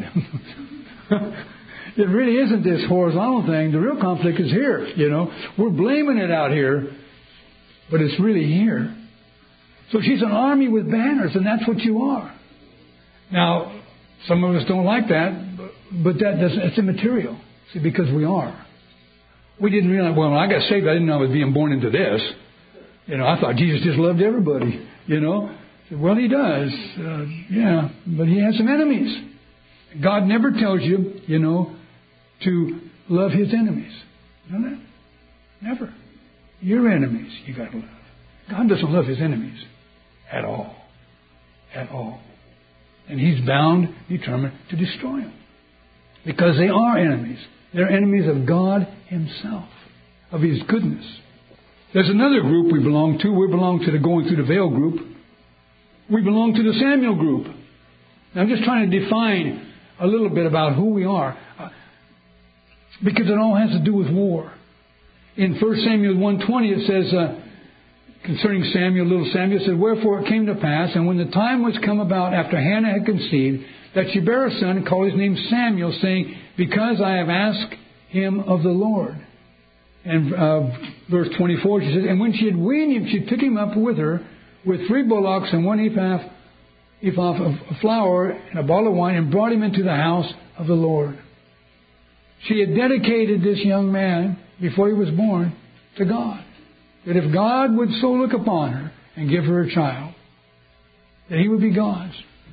It really isn't this horizontal thing. The real conflict is here. You know, we're blaming it out here, but it's really here. So she's an army with banners, and that's what you are. Now, some of us don't like that, but, but that doesn't. It's immaterial. See, because we are. We didn't realize, well, when I got saved, I didn't know I was being born into this. You know, I thought Jesus just loved everybody, you know. Well, He does, uh, yeah, but He has some enemies. God never tells you, you know, to love His enemies. You know that? Never. Your enemies you got to love. God doesn't love His enemies at all. At all. And He's bound, determined to destroy them. Because they are enemies. They're enemies of God Himself, of His goodness. There's another group we belong to. We belong to the Going Through the Veil group. We belong to the Samuel group. Now, I'm just trying to define a little bit about who we are, uh, because it all has to do with war. In First Samuel one twenty, it says, uh, concerning Samuel, little Samuel, it says, Wherefore it came to pass, and when the time was come about after Hannah had conceived, that she bare a son and called his name Samuel, saying, Because I have asked him of the Lord. And uh, verse twenty-four, she says, And when she had weaned him, she took him up with her, with three bullocks and one ephah, ephah of flour and a bottle of wine, and brought him into the house of the Lord. She had dedicated this young man, before he was born, to God. That if God would so look upon her and give her a child, that he would be God's.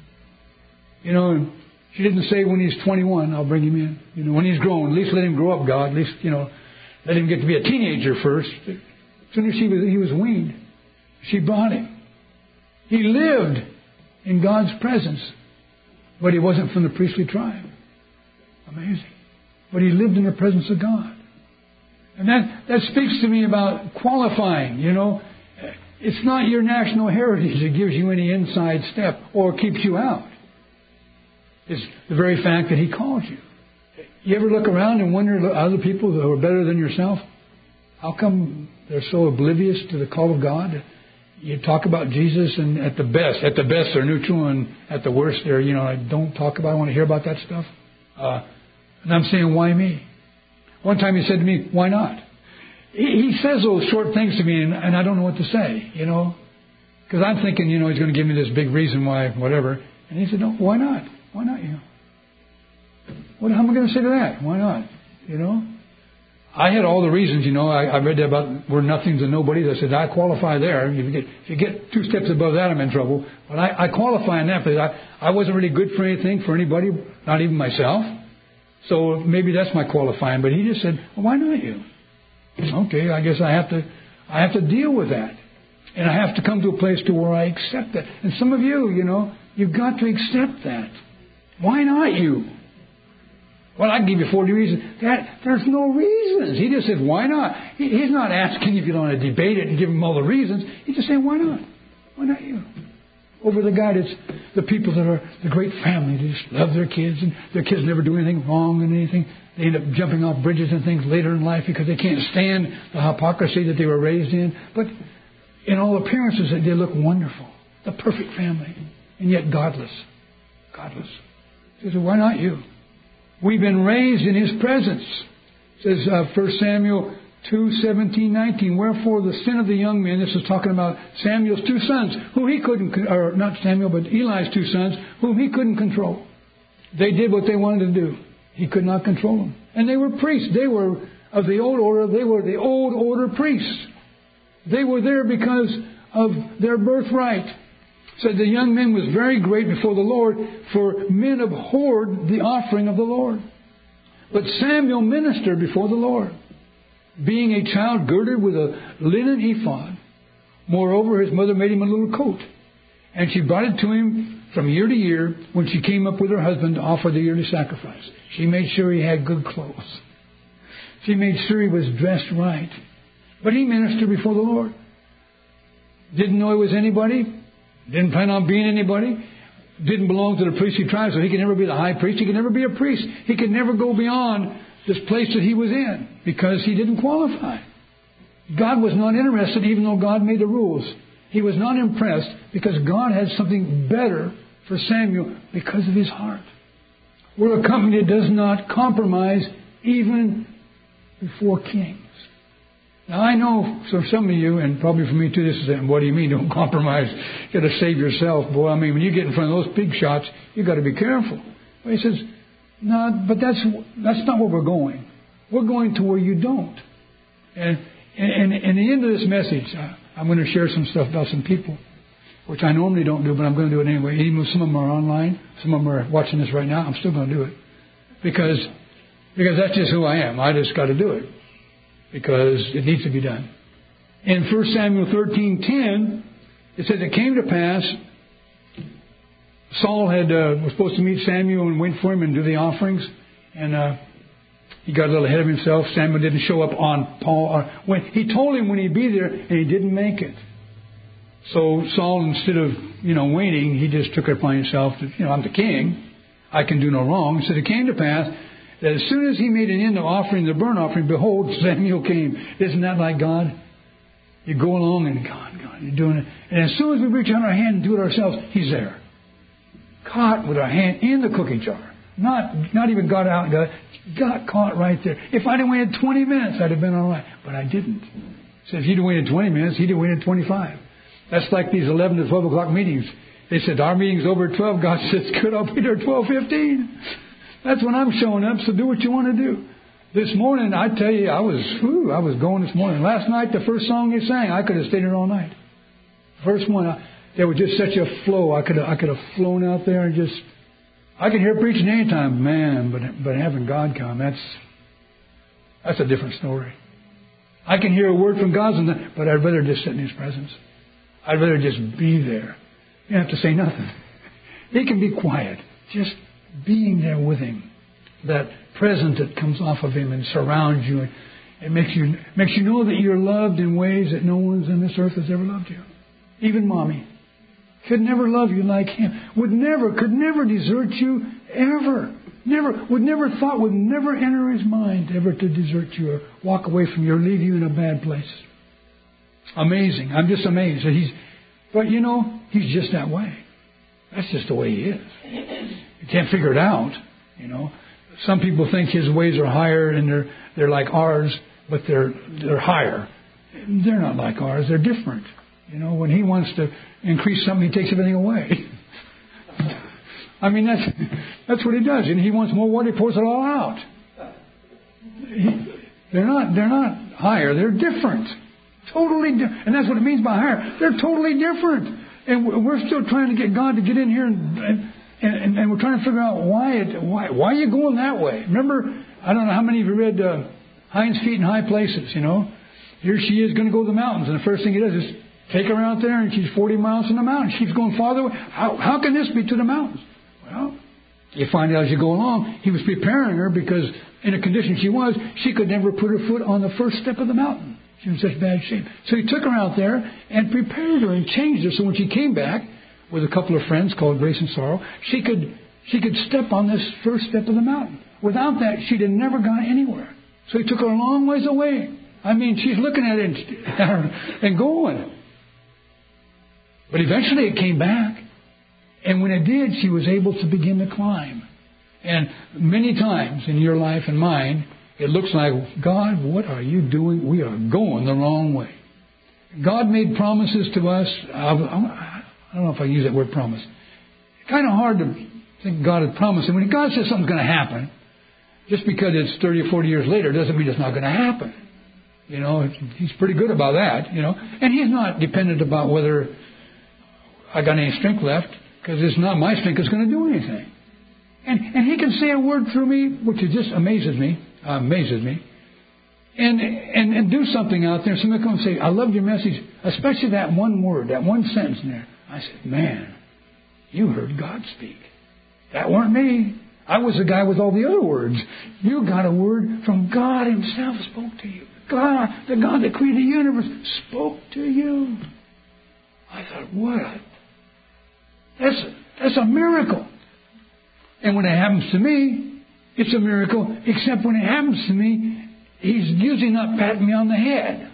You know, she didn't say when he's twenty-one, I'll bring him in. You know, when he's grown, at least let him grow up, God. At least, you know, let him get to be a teenager first. As soon as she was, he was weaned, she brought him. He lived in God's presence, but he wasn't from the priestly tribe. Amazing. But he lived in the presence of God. And that, that speaks to me about qualifying, you know. It's not your national heritage that gives you any inside step or keeps you out. It's the very fact that he called you. You ever look around and wonder other people who are better than yourself? How come they're so oblivious to the call of God? You talk about Jesus, and at the best, at the best they're neutral, and at the worst they're, you know, I don't talk about, I want to hear about that stuff. Uh, and I'm saying, why me? One time he said to me, why not? He, he says those short things to me, and, and I don't know what to say, you know. Because I'm thinking, you know, he's going to give me this big reason why, whatever. And he said, no, why not? Why not you? What, how am I going to say to that? Why not? You know? I had all the reasons, you know. I, I read that about we're nothings and nobodies. I said, I qualify there. If you get, if you get two steps above that, I'm in trouble. But I, I qualify in that because I, I wasn't really good for anything, for anybody, not even myself. So maybe that's my qualifying. But he just said, well, why not you? Okay, I guess I have to I have to deal with that. And I have to come to a place to where I accept that. And some of you, you know, you've got to accept that. Why not you? Well, I can give you forty reasons. That, there's no reasons. He just said, why not? He, he's not asking if you don't want to debate it and give him all the reasons. He's just saying, why not? Why not you? Over the guy that's the people that are the great family. They just love their kids, and their kids never do anything wrong and anything. They end up jumping off bridges and things later in life because they can't stand the hypocrisy that they were raised in. But in all appearances, they look wonderful. The perfect family. And yet godless. Godless. He says, why not you? We've been raised in His presence. It says uh, First Samuel two, seventeen, nineteen. Wherefore the sin of the young men, this is talking about Samuel's two sons, whom he couldn't, or not Samuel, but Eli's two sons, whom he couldn't control. They did what they wanted to do. He could not control them. And they were priests. They were of the old order. They were the old order priests. They were there because of their birthright. Said the young men was very great before the Lord, for men abhorred the offering of the Lord. But Samuel ministered before the Lord, being a child girded with a linen ephod. Moreover, his mother made him a little coat, and she brought it to him from year to year when she came up with her husband to offer the yearly sacrifice. She made sure he had good clothes. She made sure he was dressed right. But he ministered before the Lord. Didn't know he was anybody. Didn't plan on being anybody. Didn't belong to the priestly tribe, so he could never be the high priest. He could never be a priest. He could never go beyond this place that he was in because he didn't qualify. God was not interested, even though God made the rules. He was not impressed because God had something better for Samuel because of his heart. We're a company that does not compromise even before kings. Now, I know for some of you, and probably for me too, this is, what do you mean don't compromise? You got to save yourself. Boy, I mean, when you get in front of those big shots, you got to be careful. But he says, no, but that's that's not where we're going. We're going to where you don't. And and, and at the end of this message, uh, I'm going to share some stuff about some people, which I normally don't do, but I'm going to do it anyway. Even if some of them are online, some of them are watching this right now, I'm still going to do it. Because, because that's just who I am. I just got to do it. Because it needs to be done. In First Samuel thirteen ten, it says, it came to pass, Saul had uh, was supposed to meet Samuel and wait for him and do the offerings. And uh, he got a little ahead of himself. Samuel didn't show up on Paul. Or when he told him when he'd be there, and he didn't make it. So Saul, instead of, you know, waiting, he just took it upon himself to, you know, I'm the king. I can do no wrong. So it came to pass that as soon as he made an end of offering the burnt offering, behold, Samuel came. Isn't that like God? You go along and God, God, you're doing it. And as soon as we reach out our hand and do it ourselves, He's there. Caught with our hand in the cookie jar. Not not even got out and got, got caught right there. If I'd have waited twenty minutes, I'd have been all right. But I didn't. So if he'd have waited twenty minutes, he'd have waited twenty-five. That's like these eleven to twelve o'clock meetings. They said, our meeting's over at twelve. God says, good, I'll be there at twelve fifteen. That's when I'm showing up, so do what you want to do. This morning, I tell you, I was whew, I was going this morning. Last night, the first song they sang, I could have stayed here all night. First one, I, there was just such a flow. I could have, I could have flown out there and just. I could hear preaching anytime, man. But but having God come, that's that's a different story. I can hear a word from God, but I'd rather just sit in His presence. I'd rather just be there. You don't have to say nothing. He can be quiet. Just being there with Him. That presence that comes off of Him and surrounds you. It makes you makes you know that you're loved in ways that no one's on this earth has ever loved you. Even Mommy could never love you like Him. Would never, could never desert you ever. Never, would never thought, would never enter His mind ever to desert you or walk away from you or leave you in a bad place. Amazing. I'm just amazed that He's, but you know, He's just that way. That's just the way He is. You can't figure it out, you know. Some people think His ways are higher and they're, they're like ours, but they're, they're higher. They're not like ours. They're different. You know, when He wants to increase something, He takes everything away. I mean, that's that's what He does. And He wants more water, He pours it all out. He, they're not they're not higher. They're different. Totally different. And that's what it means by higher. They're totally different. And we're still trying to get God to get in here, and and, and, and we're trying to figure out why it, why why are you going that way? Remember, I don't know how many of you read uh, Hind's Feet in High Places. You know, here she is going to go to the mountains, and the first thing He does is take her out there, and she's forty miles from the mountains. She's going farther away. How how can this be to the mountains? Well, you find out as you go along, He was preparing her because in the condition she was, she could never put her foot on the first step of the mountain. She was in such bad shape. So He took her out there and prepared her and changed her. So when she came back with a couple of friends called Grace and Sorrow, she could she could step on this first step of the mountain. Without that, she'd have never gone anywhere. So He took her a long ways away. I mean, she's looking at it and, and going. But eventually it came back. And when it did, she was able to begin to climb. And many times in your life and mine, it looks like, God, what are you doing? We are going the wrong way. God made promises to us. I don't know if I use that word promise. It's kind of hard to think God had promised. And when God says something's going to happen, just because it's thirty or forty years later doesn't mean it's not going to happen. You know, He's pretty good about that, you know. And He's not dependent about whether I got any strength left. Because it's not my strength that's going to do anything. And and He can say a word through me, which is just amazes me, uh, amazes me. And, and and do something out there. Somebody comes and say, I loved your message, especially that one word, that one sentence in there. I said, man, you heard God speak. That weren't me. I was the guy with all the other words. You got a word from God Himself spoke to you. God, the God that created the universe, spoke to you. I thought, what a That's, that's a miracle. And when it happens to me, it's a miracle. Except when it happens to me, He's usually not patting me on the head.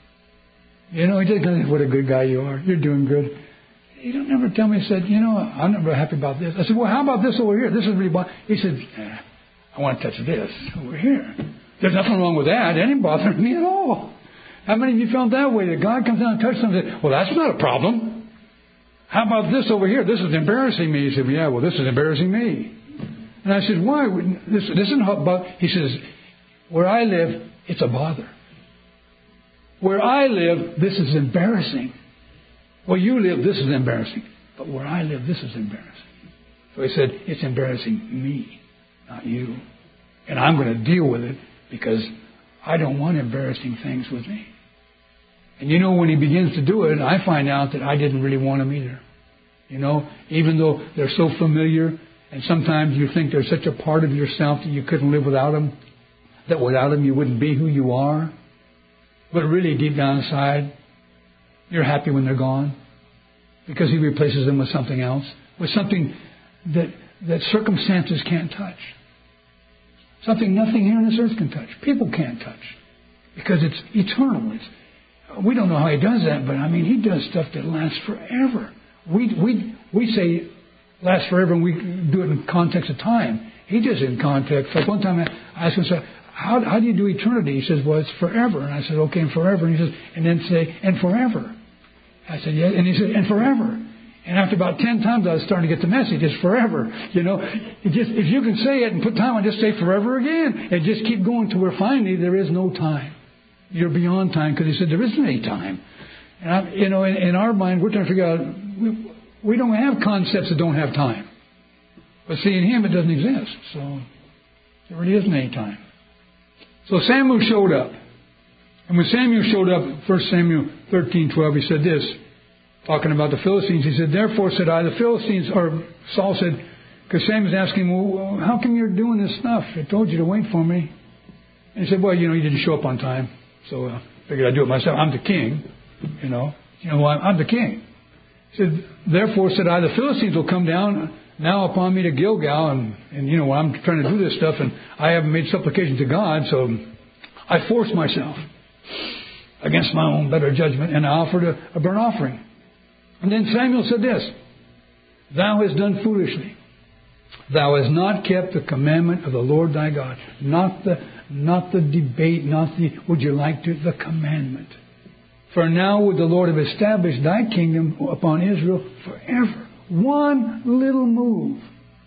You know, He just goes, what a good guy you are. You're doing good. He don't never tell me, He said, you know, I'm not very happy about this. I said, well, how about this over here? This is really bad. He said, eh, I want to touch this over here. There's nothing wrong with that. It didn't bother me at all. How many of you felt that way? That God comes down and touches something and says, well, that's not a problem. How about this over here? This is embarrassing me. He said, yeah, well, this is embarrassing me. And I said, why? This, this isn't about... He says, where I live, it's a bother. Where I live, this is embarrassing. Where you live, this is embarrassing. But where I live, this is embarrassing. So He said, it's embarrassing me, not you. And I'm going to deal with it because I don't want embarrassing things with me. And you know, when He begins to do it, I find out that I didn't really want them either. You know, even though they're so familiar, and sometimes you think they're such a part of yourself that you couldn't live without them, that without them you wouldn't be who you are. But really, deep down inside, you're happy when they're gone. Because He replaces them with something else. With something that, that circumstances can't touch. Something nothing here on this earth can touch. People can't touch. Because it's eternal. It's We don't know how He does that, but I mean, He does stuff that lasts forever. We we we say lasts forever, and we do it in context of time. He does it in context. Like one time I asked him, so how how do you do eternity? He says, well, it's forever. And I said, okay, and forever. And he says, and then say, and forever. I said, yeah. And he said, and forever. And after about ten times, I was starting to get the message. It's forever. You know, it just, if you can say it and put time on, just say forever again. And just keep going to where finally there is no time. You're beyond time, because he said there isn't any time. And, I, you know, in, in our mind, we're trying to figure out, we, we don't have concepts that don't have time. But see, in him, it doesn't exist. So there really isn't any time. So Samuel showed up. And when Samuel showed up, First Samuel thirteen twelve, he said this, talking about the Philistines. He said, therefore, said I, the Philistines, or Saul said, because Samuel's asking, well, how come you're doing this stuff? I told you to wait for me. And he said, well, you know, you didn't show up on time. So I figured I'd do it myself. I'm the king, you know. You know, I'm the king. He said, therefore, said I, the Philistines will come down now upon me to Gilgal. And, and, you know, I'm trying to do this stuff. And I haven't made supplication to God. So I forced myself against my own better judgment. And I offered a, a burnt offering. And then Samuel said this, thou hast done foolishly. Thou hast not kept the commandment of the Lord thy God. Not the, not the debate, not the, would you like to, the commandment. For now would the Lord have established thy kingdom upon Israel forever. One little move.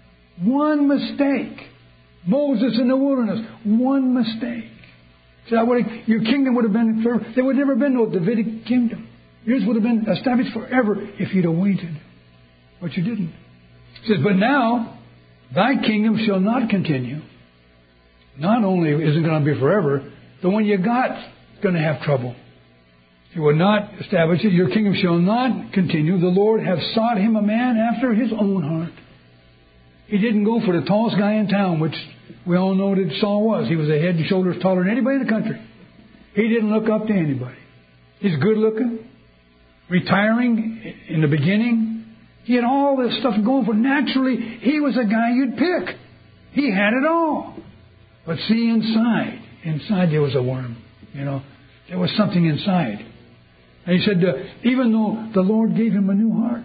One mistake. Moses in the wilderness. One mistake. So that would have, your kingdom would have been, forever. There would have never been no Davidic kingdom. Yours would have been established forever if you'd have waited. But you didn't. It says, but now thy kingdom shall not continue. Not only isn't it going to be forever, the one you got is going to have trouble. He will not establish it. Your kingdom shall not continue. The Lord hath sought him a man after his own heart. He didn't go for the tallest guy in town, which we all know that Saul was. He was a head and shoulders taller than anybody in the country. He didn't look up to anybody. He's good looking. Retiring in the beginning. He had all this stuff going for him. Naturally, he was a guy you'd pick. He had it all. But see, inside, inside there was a worm. You know, there was something inside. And he said, uh, even though the Lord gave him a new heart.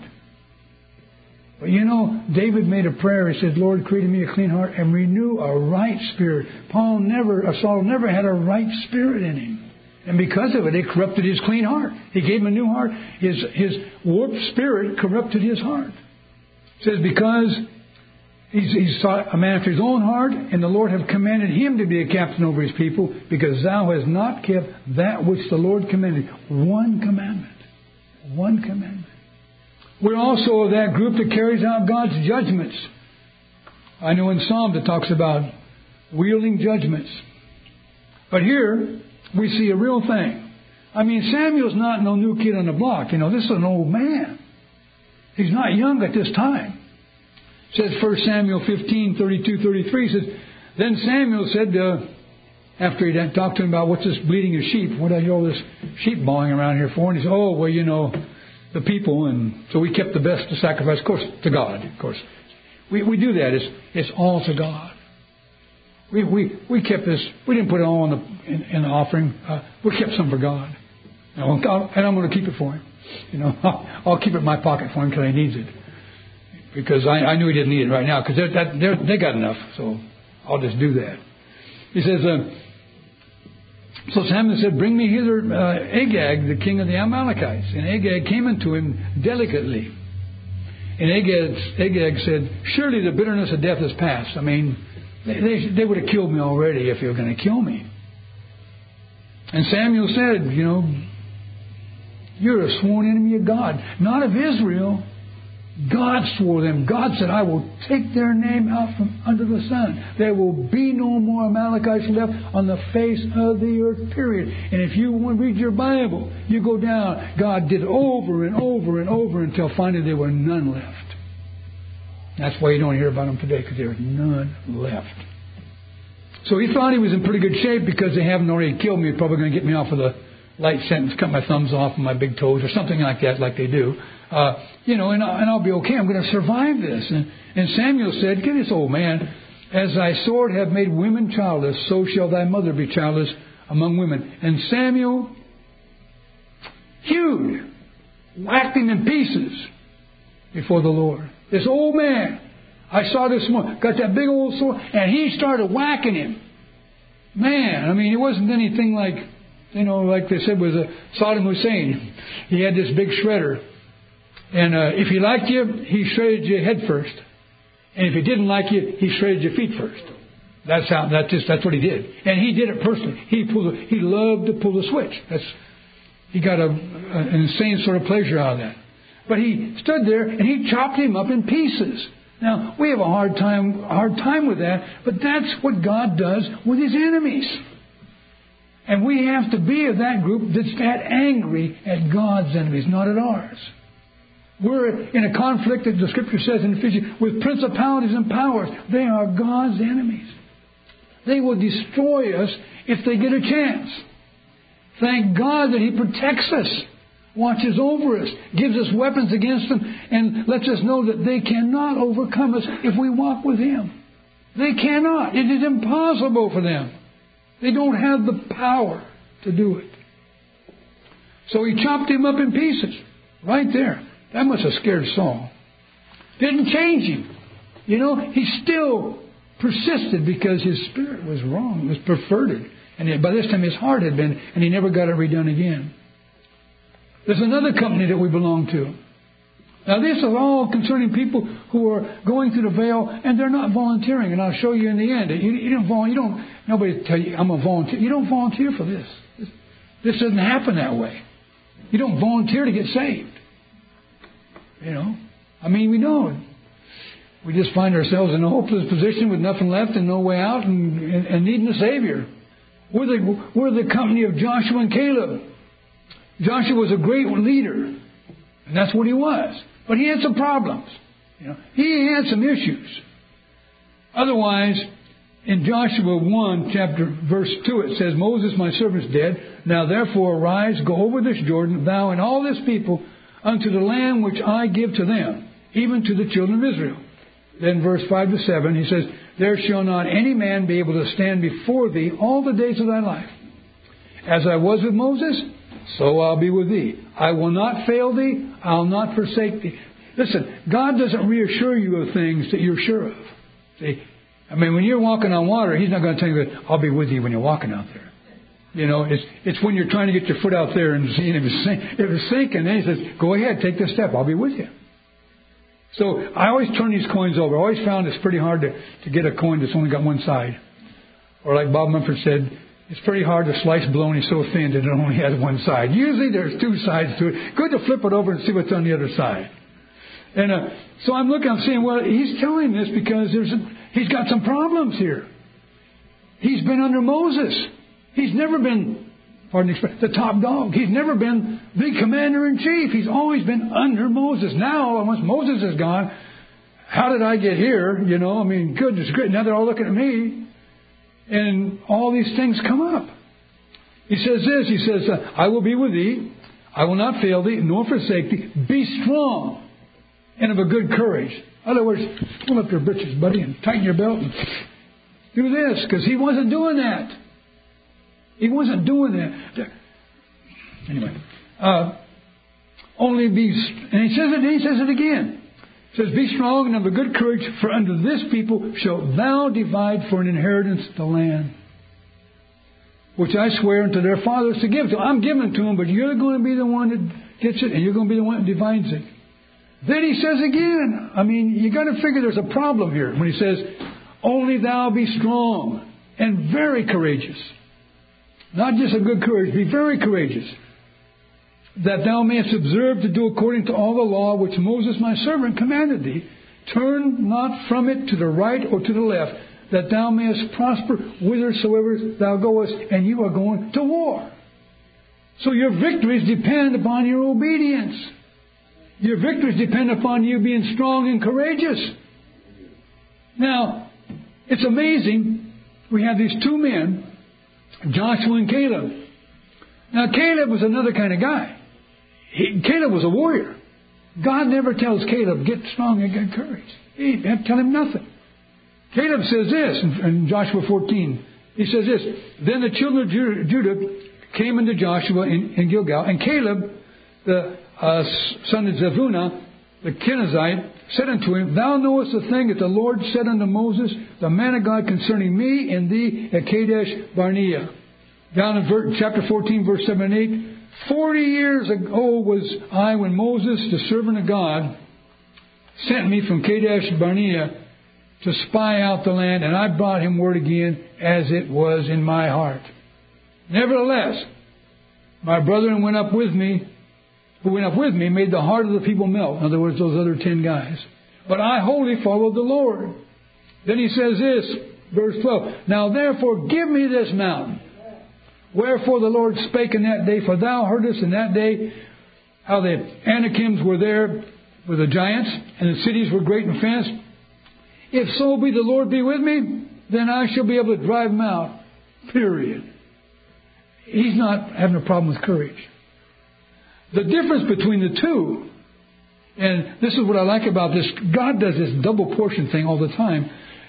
But you know, David made a prayer. He said, Lord, create in me a clean heart and renew a right spirit. Paul never, or Saul never had a right spirit in him. And because of it, it corrupted his clean heart. He gave him a new heart. His his warped spirit corrupted his heart. It says, because he's, he's sought a man after his own heart, and the Lord hath commanded him to be a captain over his people, because thou hast not kept that which the Lord commanded. One commandment. One commandment. We're also of that group that carries out God's judgments. I know in Psalms it talks about wielding judgments. But here we see a real thing. I mean, Samuel's not no new kid on the block. You know, this is an old man. He's not young at this time. It says First Samuel fifteen, thirty-two, thirty-three, says, then Samuel said, uh, after he had talked to him about what's this bleating of sheep, what do I hear all this sheep bawling around here for? And he said, oh, well, you know, the people. And so we kept the best to sacrifice, of course, to God, of course. We we do that. It's, it's all to God. We we we kept this. We didn't put it all in the in, in the offering. Uh, we kept some for God, you know, and I'm going to keep it for Him. You know, I'll, I'll keep it in my pocket for Him until He needs it, because I, I knew He didn't need it right now, because they're, they're, they got enough. So I'll just do that. He says. Uh, so Samuel said, "Bring me hither uh, Agag, the king of the Amalekites." And Agag came unto him delicately. And Agag, Agag said, "Surely the bitterness of death is past." I mean, They, they, they would have killed me already if they were going to kill me. And Samuel said, you know, you're a sworn enemy of God, not of Israel. God swore them. God said, I will take their name out from under the sun. There will be no more Amalekites left on the face of the earth, period. And if you want to read your Bible, you go down. God did it over and over and over until finally there were none left. That's why you don't hear about them today, because there's none left. So he thought he was in pretty good shape because they haven't already killed me. They're probably going to get me off with a light sentence, cut my thumbs off and my big toes or something like that, like they do. Uh, you know, and, and I'll be okay. I'm going to survive this. And, and Samuel said, get this old man, as thy sword hath made women childless, so shall thy mother be childless among women. And Samuel hewed, whacked him in pieces before the Lord. This old man, I saw this one, got that big old sword, and he started whacking him. Man, I mean, it wasn't anything like, you know, like they said was a Saddam Hussein. He had this big shredder. And uh, if he liked you, he shredded your head first. And if he didn't like you, he shredded your feet first. That's how. That's just. That's what he did. And he did it personally. He pulled. A, he loved to pull the switch. That's. He got a, a, an insane sort of pleasure out of that. But he stood there and he chopped him up in pieces. Now we have a hard time, hard time with that. But that's what God does with His enemies. And we have to be of that group that's that angry at God's enemies, not at ours. We're in a conflict, as the Scripture says in Ephesians, with principalities and powers. They are God's enemies. They will destroy us if they get a chance. Thank God that He protects us, watches over us, gives us weapons against them, and lets us know that they cannot overcome us if we walk with Him. They cannot. It is impossible for them. They don't have the power to do it. So He chopped him up in pieces. Right there. That must have scared Saul. Didn't change him. You know, he still persisted because his spirit was wrong. It was perverted. And by this time his heart had been, and he never got it redone again. There's another company that we belong to. Now this is all concerning people who are going through the veil and they're not volunteering. And I'll show you in the end. You, you don't volunteer. You don't. Nobody tell you I'm a volunteer. You don't volunteer for this. this. This doesn't happen that way. You don't volunteer to get saved. You know, I mean, we don't. We just find ourselves in a hopeless position with nothing left and no way out, and, and, and needing a Savior. We're the, we're the company of Joshua and Caleb. Joshua was a great leader, and that's what he was. But he had some problems. You know, he had some issues. Otherwise, in Joshua one, chapter verse two, it says, Moses, my servant, is dead. Now therefore arise, go over this Jordan, thou and all this people, unto the land which I give to them, even to the children of Israel. Then verse five to seven, he says, there shall not any man be able to stand before thee all the days of thy life. As I was with Moses, so I'll be with thee. I will not fail thee. I'll not forsake thee. Listen, God doesn't reassure you of things that you're sure of. See, I mean, when you're walking on water, He's not going to tell you that I'll be with you when you're walking out there. You know, it's it's when you're trying to get your foot out there and seeing if it's, sink, if it's sinking, then He says, go ahead, take this step. I'll be with you. So I always turn these coins over. I always found it's pretty hard to, to get a coin that's only got one side. Or like Bob Mumford said, it's pretty hard to slice bologna so thin that it only has one side. Usually there's two sides to it. Good to flip it over and see what's on the other side. And uh, so I'm looking, I'm saying, well, He's telling this because there's a, He's got some problems here. He's been under Moses. He's never been, pardon the expression, the top dog. He's never been the commander-in-chief. He's always been under Moses. Now, once Moses is gone, how did I get here? You know, I mean, goodness gracious, now they're all looking at me. And all these things come up. He says this, He says, uh, I will be with thee. I will not fail thee, nor forsake thee. Be strong and of a good courage. In other words, pull up your britches, buddy, and tighten your belt and do this, because he wasn't doing that. He wasn't doing that. Anyway, uh, only be, and he says it, he says it again. He says, be strong and of a good courage, for unto this people shalt thou divide for an inheritance the land, which I swear unto their fathers to give to them. I'm giving to them, but you're going to be the one that gets it, and you're going to be the one that divides it. Then he says again, I mean, you got to figure there's a problem here when he says, only thou be strong and very courageous. Not just a good courage, be very courageous, that thou mayest observe to do according to all the law which Moses my servant commanded thee. Turn not from it to the right or to the left, that thou mayest prosper whithersoever thou goest, and you are going to war. So your victories depend upon your obedience. Your victories depend upon you being strong and courageous. Now, it's amazing. We have these two men, Joshua and Caleb. Now, Caleb was another kind of guy. He, Caleb was a warrior. God never tells Caleb, get strong and get courage. He didn't tell him nothing. Caleb says this in, in Joshua fourteen. He says this, then the children of Judah came unto Joshua in, in Gilgal, and Caleb, the uh, son of Zephunah, the Kenizzite, said unto him, thou knowest the thing that the Lord said unto Moses, the man of God, concerning me and thee at Kadesh Barnea. Down in ver- chapter fourteen, verse seven and eight, Forty years ago was I when Moses, the servant of God, sent me from Kadesh Barnea to spy out the land, and I brought him word again as it was in my heart. Nevertheless, my brethren went up with me, who went up with me, made the heart of the people melt. In other words, those other ten guys. But I wholly followed the Lord. Then he says this, verse twelve, Now therefore give me this mountain. Wherefore the Lord spake in that day, for thou heardest in that day how the Anakims were there with the giants, and the cities were great and fenced. If so be the Lord be with me, then I shall be able to drive them out. Period. He's not having a problem with courage. The difference between the two, and this is what I like about this, God does this double portion thing all the time.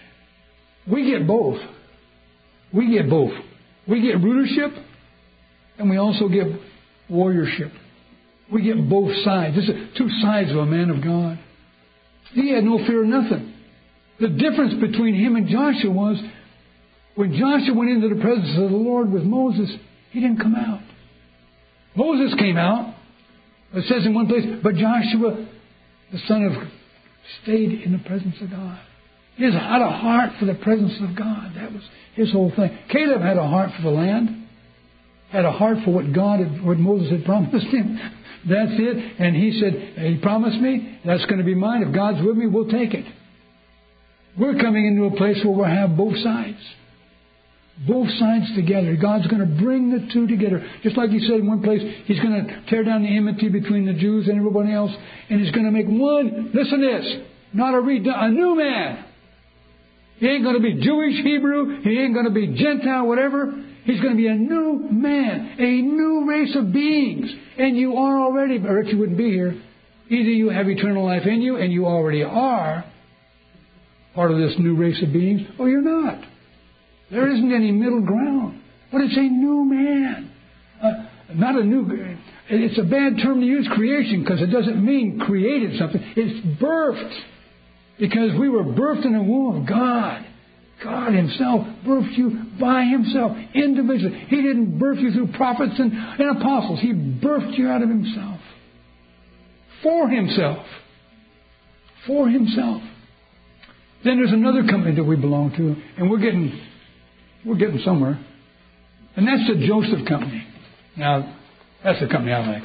We get both. We get both. We get rulership, and we also get warriorship. We get both sides. This is two sides of a man of God. He had no fear of nothing. The difference between him and Joshua was when Joshua went into the presence of the Lord with Moses, he didn't come out. Moses came out. It says in one place, but Joshua, the son of, stayed in the presence of God. He had a heart for the presence of God. That was his whole thing. Caleb had a heart for the land. Had a heart for what God had, what Moses had promised him. That's it. And he said, he promised me, that's going to be mine. If God's with me, we'll take it. We're coming into a place where we'll have both sides. Both sides together. God's going to bring the two together. Just like he said in one place, he's going to tear down the enmity between the Jews and everybody else. And he's going to make one, listen to this, not a redone, a new man. He ain't going to be Jewish, Hebrew. He ain't going to be Gentile, whatever. He's going to be a new man, a new race of beings. And you are already, or else you wouldn't be here. Either you have eternal life in you, and you already are part of this new race of beings, or you're not. There isn't any middle ground. But it's a new man. Uh, not a new... It's a bad term to use, creation, because it doesn't mean created something. It's birthed. Because we were birthed in the womb of God. God Himself birthed you by Himself, individually. He didn't birth you through prophets and, and apostles. He birthed you out of Himself. For Himself. For Himself. Then there's another company that we belong to, and we're getting we're getting somewhere. And that's the Joseph Company. Now, that's the company I like.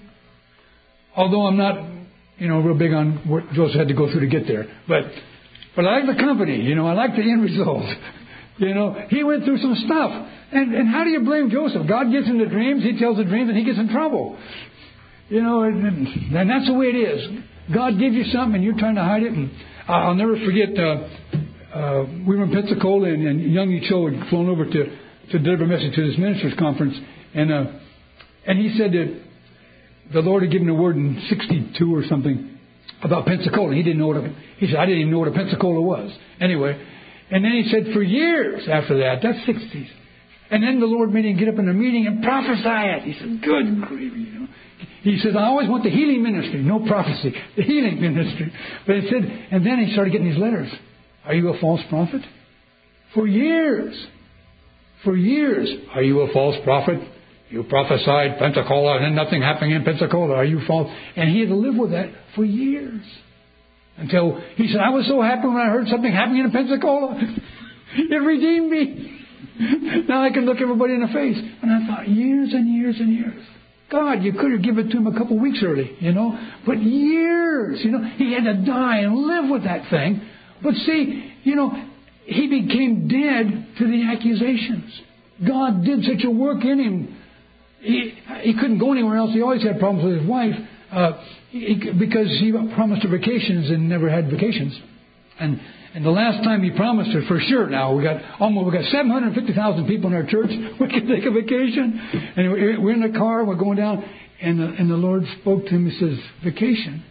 Although I'm not, you know, real big on what Joseph had to go through to get there. But but I like the company, you know, I like the end result. You know, he went through some stuff. And and how do you blame Joseph? God gives him the dreams, he tells the dreams, and he gets in trouble. You know, and, and that's the way it is. God gives you something and you're trying to hide it. And I'll never forget, uh, uh, we were in Pensacola, and, and young Cho had flown over to, to deliver a message to this ministers' conference. And uh, and he said that the Lord had given a word in sixty-two or something about Pensacola. He didn't know what a, he said, I didn't even know what a Pensacola was. Anyway, and then he said for years after that, that's sixties. And then the Lord made him get up in a meeting and prophesy it. He said, good grief, you know. He says, I always want the healing ministry, no prophecy, the healing ministry. But he said, and then he started getting these letters. Are you a false prophet? For years. For years. Are you a false prophet? You prophesied Pensacola and then nothing happening in Pensacola. Are you false? And he had to live with that for years. Until he said, I was so happy when I heard something happening in Pensacola. It redeemed me. Now I can look everybody in the face. And I thought, years and years and years. God, you could have given it to him a couple of weeks early, you know. But years, you know, he had to die and live with that thing. But see, you know, he became dead to the accusations. God did such a work in him. He, he couldn't go anywhere else. He always had problems with his wife uh, he, because he promised her vacations and never had vacations. And and the last time he promised her, for sure now, we got almost we got seven hundred fifty thousand people in our church. We can take a vacation. And we're in the car, we're going down, and the, and the Lord spoke to him. He says, vacation?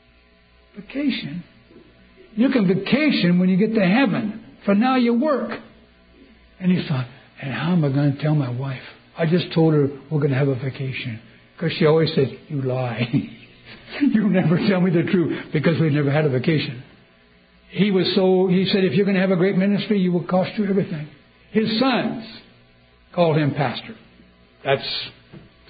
Vacation? You can vacation when you get to heaven. For now you work. And he thought, and how am I going to tell my wife? I just told her we're going to have a vacation. Because she always says, you lie. You never tell me the truth, because we've never had a vacation. He was so, he said, if you're going to have a great ministry, you will cost you everything. His sons called him pastor. That's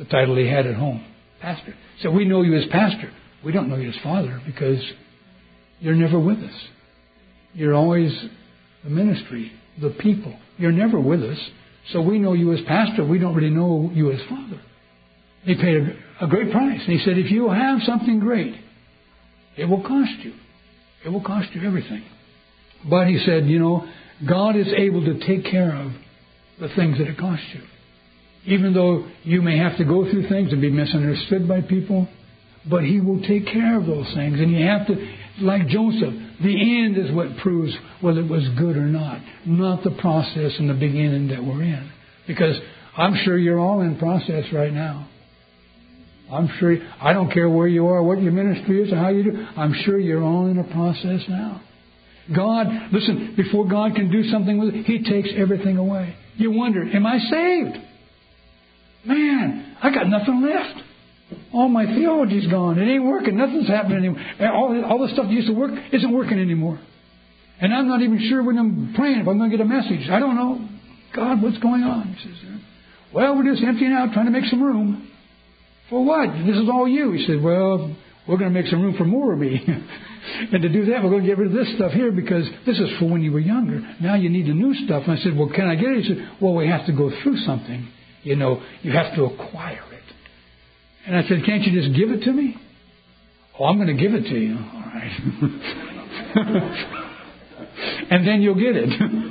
the title he had at home. Pastor. So we know you as pastor. We don't know you as father because you're never with us. You're always the ministry, the people. You're never with us. So we know you as pastor. We don't really know you as father. He paid a, a great price. And he said, if you have something great, it will cost you. It will cost you everything. But he said, you know, God is able to take care of the things that it costs you. Even though you may have to go through things and be misunderstood by people, but He will take care of those things. And you have to, like Joseph, the end is what proves whether it was good or not, not the process and the beginning that we're in. Because I'm sure you're all in process right now. I'm sure, I don't care where you are, what your ministry is, or how you do. I'm sure you're all in a process now. God, listen, before God can do something with it, He takes everything away. You wonder, am I saved? Man, I got nothing left. All my theology's gone. It ain't working. Nothing's happening anymore. All, all the stuff that used to work isn't working anymore. And I'm not even sure when I'm praying if I'm going to get a message. I don't know. God, what's going on? He says, well, we're just emptying out, trying to make some room. For what? This is all you. He said, well, we're going to make some room for more of me. And to do that, we're going to get rid of this stuff here because this is for when you were younger. Now you need the new stuff. And I said, well, can I get it? He said, well, we have to go through something. You know, you have to acquire it. And I said, can't you just give it to me? Oh, I'm going to give it to you. All right. And then you'll get it.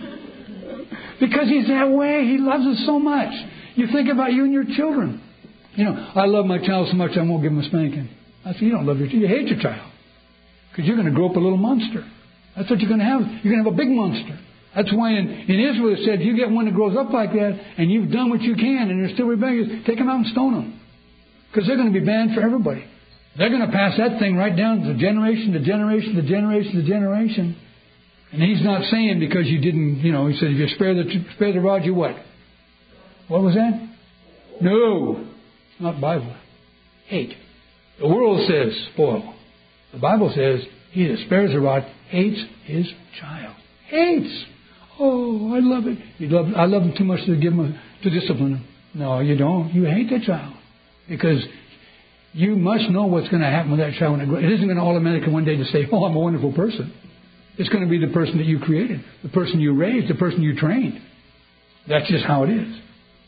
Because He's that way. He loves us so much. You think about you and your children. You know, I love my child so much I won't give him a spanking. I said, you don't love your child. You hate your child. Because you're going to grow up a little monster. That's what you're going to have. You're going to have a big monster. That's why in, in Israel it said, if you get one that grows up like that and you've done what you can and they're still rebellious, take them out and stone them. Because they're going to be banned for everybody. They're going to pass that thing right down to generation to generation to generation to generation. And He's not saying because you didn't, you know, He said, if you spare the, spare the rod, you what? What was that? No. Not Bible. Hate. The world says spoil. The Bible says he that spares the rod hates his child. Hates. Oh, I love it. You love, I love him too much to give him a, to discipline him. No, you don't. You hate that child because you must know what's going to happen with that child when it grows. It isn't going to automatically one day to say, "Oh, I'm a wonderful person." It's going to be the person that you created, the person you raised, the person you trained. That's just how it is.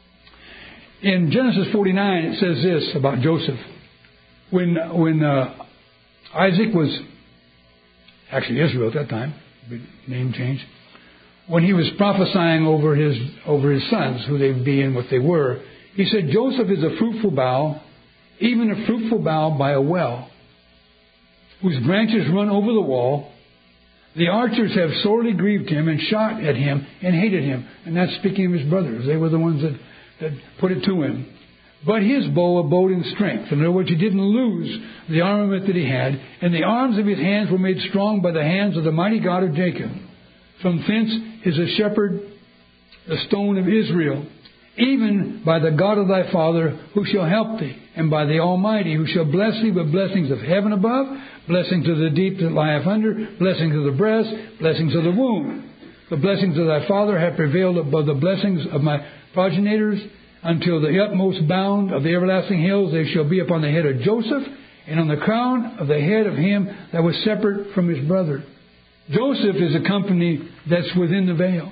In Genesis forty-nine, it says this about Joseph. When when uh, Isaac was, actually Israel at that time, name changed, when he was prophesying over his over his sons, who they'd be and what they were, he said, Joseph is a fruitful bough, even a fruitful bough by a well, whose branches run over the wall. The archers have sorely grieved him and shot at him and hated him. And that's speaking of his brothers. They were the ones that, that put it to him. But his bow abode in strength. In other words, he didn't lose the armament that he had. And the arms of his hands were made strong by the hands of the mighty God of Jacob. From thence is a shepherd, the stone of Israel. Even by the God of thy father, who shall help thee, and by the Almighty, who shall bless thee with blessings of heaven above, blessings of the deep that lieth under, blessings of the breast, blessings of the womb. The blessings of thy father have prevailed above the blessings of my progenitors, until the utmost bound of the everlasting hills they shall be upon the head of Joseph, and on the crown of the head of him that was separate from his brother. Joseph is a company that's within the veil.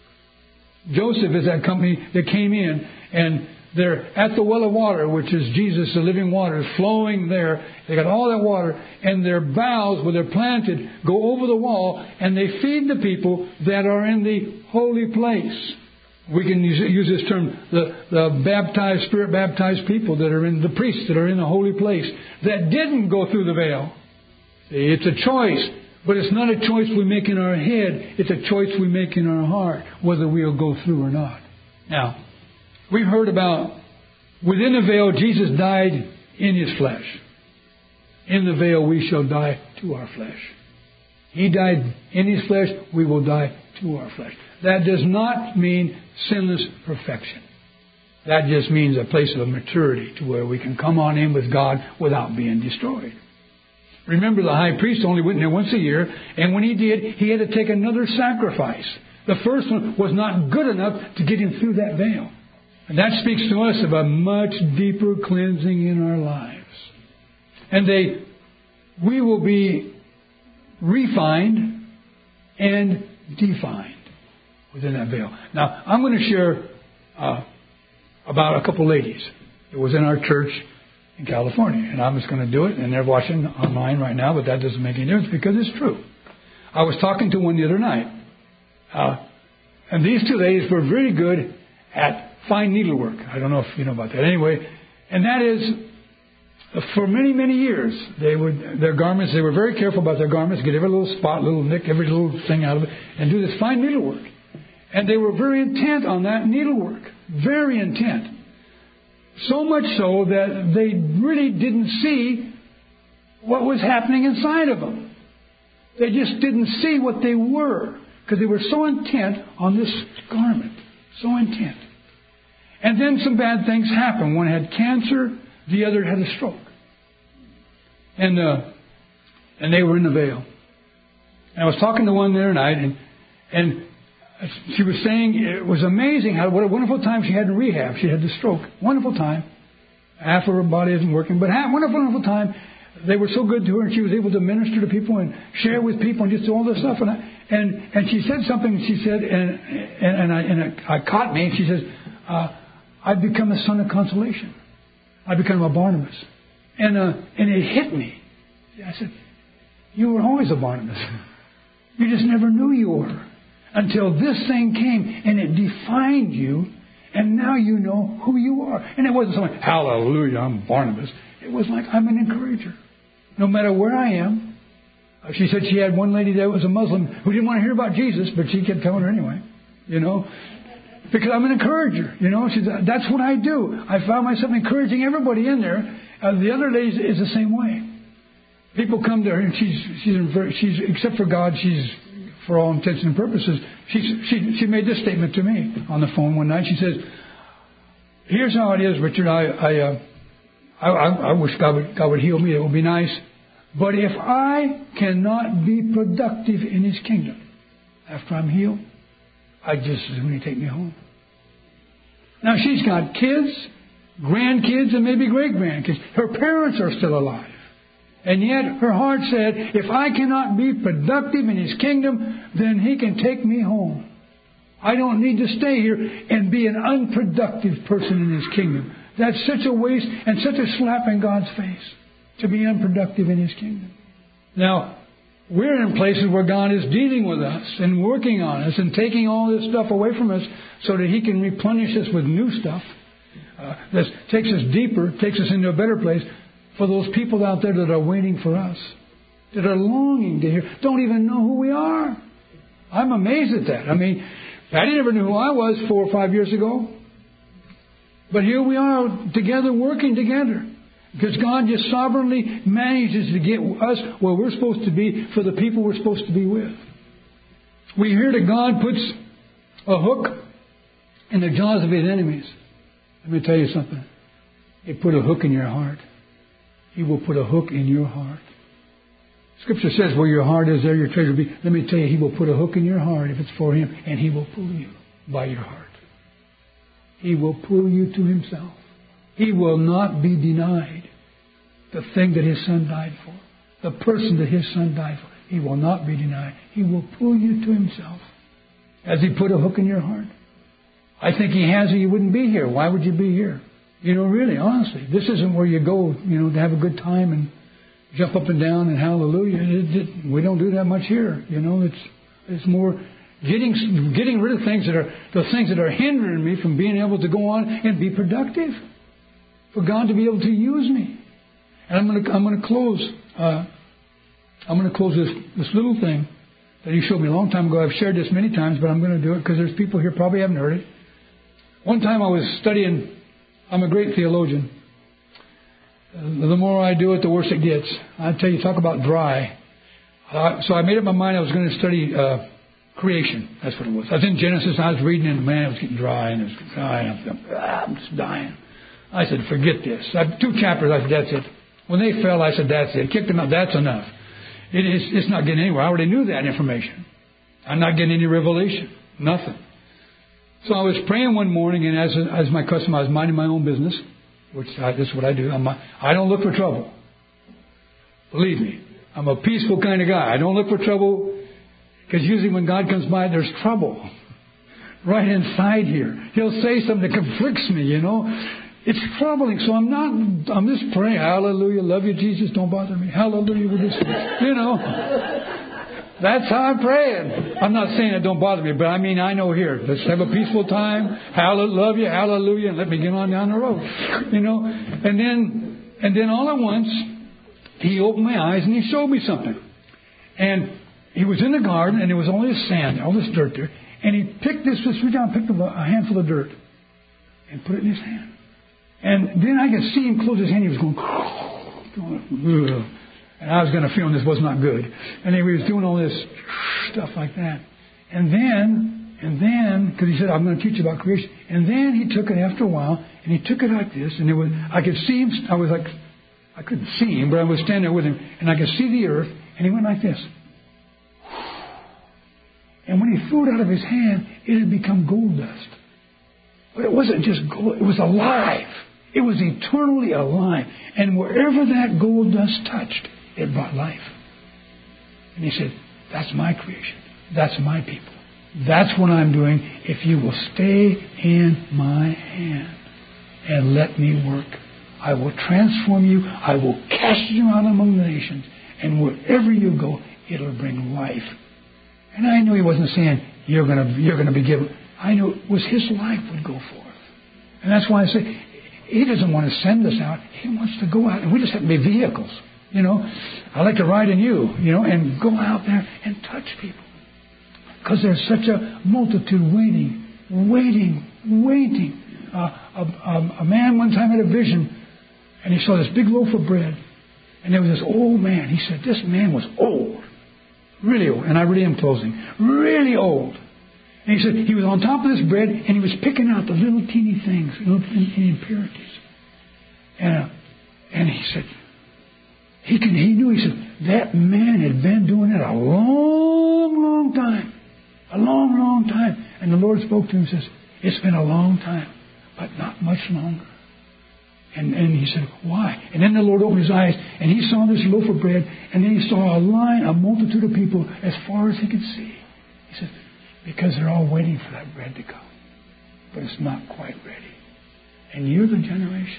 Joseph is that company that came in, and they're at the well of water, which is Jesus, the living water, flowing there. They got all that water, and their boughs, where they're planted, go over the wall, and they feed the people that are in the holy place. We can use, use this term, the, the baptized, spirit-baptized people that are in, the priests that are in the holy place, that didn't go through the veil. It's a choice. But it's not a choice we make in our head. It's a choice we make in our heart, whether we'll go through or not. Now, we've heard about within the veil, Jesus died in His flesh. In the veil, we shall die to our flesh. He died in His flesh. We will die to our flesh. That does not mean sinless perfection. That just means a place of maturity to where we can come on in with God without being destroyed. Remember, the high priest only went in there once a year, and when he did, he had to take another sacrifice. The first one was not good enough to get him through that veil. And that speaks to us of a much deeper cleansing in our lives. And they, we will be refined and defined within that veil. Now, I'm going to share uh, about a couple ladies. It was in our church in California, and I'm just going to do it, and they're watching online right now, but that doesn't make any difference because it's true. I was talking to one the other night, uh, and these two ladies were very good at fine needlework. I don't know if you know about that. Anyway, and that is, for many, many years, they would, their garments, they were very careful about their garments, get every little spot, little nick, every little thing out of it, and do this fine needlework. And they were very intent on that needlework. Very intent. So much so that they really didn't see what was happening inside of them. They just didn't see what they were because they were so intent on this garment. So intent. And then some bad things happened. One had cancer, the other had a stroke. And uh, and they were in the veil. And I was talking to one the other night, and and she was saying it was amazing how what a wonderful time she had in rehab. She had the stroke. Wonderful time. Half of her body isn't working, but half, wonderful, wonderful time. They were so good to her, and she was able to minister to people and share with people and just do all this stuff. And I, and and she said something. She said, and and, and I and it, I caught me. And she says, uh, "I've become a son of consolation. I've become a Barnabas." And uh, and it hit me. I said, "You were always a Barnabas. You just never knew you were until this thing came and it defined you, and now you know who you are." And it wasn't something, "Hallelujah, I'm Barnabas." It was like, I'm an encourager. No matter where I am. Uh, she said she had one lady that was a Muslim who didn't want to hear about Jesus, but she kept telling her anyway. You know, because I'm an encourager. You know, she said, that's what I do. I found myself encouraging everybody in there. Uh, the other lady is the same way. People come to her, and she's she's in very, she's except for God, she's, for all intents and purposes, she she she made this statement to me on the phone one night. She says, "Here's how it is, Richard. I I, uh, I I I wish God would God would heal me. It would be nice. But if I cannot be productive in His kingdom after I'm healed, I just as soon take me home." Now she's got kids, grandkids, and maybe great grandkids. Her parents are still alive. And yet her heart said, if I cannot be productive in His kingdom, then He can take me home. I don't need to stay here and be an unproductive person in His kingdom. That's such a waste and such a slap in God's face to be unproductive in His kingdom. Now, we're in places where God is dealing with us and working on us and taking all this stuff away from us so that He can replenish us with new stuff uh, that takes us deeper, takes us into a better place. For those people out there that are waiting for us, that are longing to hear, don't even know who we are. I'm amazed at that. I mean, Patty never knew who I was four or five years ago. But here we are together, working together. Because God just sovereignly manages to get us where we're supposed to be for the people we're supposed to be with. We hear that God puts a hook in the jaws of His enemies. Let me tell you something. He put a hook in your heart. He will put a hook in your heart. Scripture says, where your heart is, there your treasure will be. Let me tell you, He will put a hook in your heart if it's for Him, and He will pull you by your heart. He will pull you to Himself. He will not be denied the thing that His Son died for, the person that His Son died for. He will not be denied. He will pull you to Himself. Has He put a hook in your heart? I think He has, or you wouldn't be here. Why would you be here? You know, really, honestly, this isn't where you go, you know, to have a good time and jump up and down and hallelujah. It, it, we don't do that much here. You know, it's it's more getting getting rid of things that are the things that are hindering me from being able to go on and be productive, for God to be able to use me. And I'm going to I'm going to close. Uh, I'm going to close this this little thing that He showed me a long time ago. I've shared this many times, but I'm going to do it because there's people here probably haven't heard it. One time I was studying. I'm a great theologian. Uh, the more I do it, the worse it gets. I tell you, talk about dry. Uh, so I made up my mind I was going to study uh, creation. That's what it was. I was in Genesis, and I was reading, and man, it was getting dry, and it was dry, and I'm, ah, I'm just dying. I said, forget this. I, two chapters, I said, that's it. When they fell, I said, that's it. Kicked them out. That's enough. It is, it's not getting anywhere. I already knew that information. I'm not getting any revelation. Nothing. So I was praying one morning, and as as my custom, I was minding my own business, which I, this is what I do. I'm a, I don't look for trouble. Believe me, I'm a peaceful kind of guy. I don't look for trouble, because usually when God comes by, there's trouble right inside here. He'll say something that conflicts me, you know. It's troubling. So I'm not, I'm just praying, hallelujah, love you, Jesus, don't bother me. Hallelujah, with this, you know. That's how I'm praying. I'm not saying it don't bother me, but I mean, I know here, let's have a peaceful time. Hallelujah, love you, hallelujah, and let me get on down the road, you know. And then, and then all at once, He opened my eyes and He showed me something. And He was in the garden, and there was all this sand, all this dirt there. And He picked this, just reached down and picked up a handful of dirt and put it in His hand. And then I could see Him close His hand. He was going, going and I was going to feel this was not good. And He was doing all this stuff like that. And then, and then, because He said, I'm going to teach you about creation. And then He took it after a while, and He took it like this, and it was, I could see Him. I was like, I couldn't see Him, but I was standing there with Him, and I could see the earth, and He went like this. And when He threw it out of His hand, it had become gold dust. But it wasn't just gold, it was alive. It was eternally alive. And wherever that gold dust touched, it brought life. And He said, that's my creation. That's my people. That's what I'm doing if you will stay in my hand and let me work. I will transform you. I will cast you out among the nations. And wherever you go, it'll bring life. And I knew He wasn't saying, you're going to you're going to be given. I knew it was His life would go forth. And that's why I say, He doesn't want to send us out. He wants to go out. And we just have to be vehicles. You know, I like to ride in you, you know, and go out there and touch people. Because there's such a multitude waiting, waiting, waiting. Uh, a, a, a man one time had a vision, and he saw this big loaf of bread. And there was this old man. He said, this man was old. Really old. And I really am closing. Really old. And he said he was on top of this bread, and he was picking out the little teeny things, little teeny impurities. And, uh, and he said, he can, he knew, he said, that man had been doing it a long, long time. A long, long time. And the Lord spoke to him and says, it's been a long time, but not much longer. And, and he said, why? And then the Lord opened his eyes, and he saw this loaf of bread, and then he saw a line, a multitude of people as far as he could see. He said, because they're all waiting for that bread to come. But it's not quite ready. And you're the generation.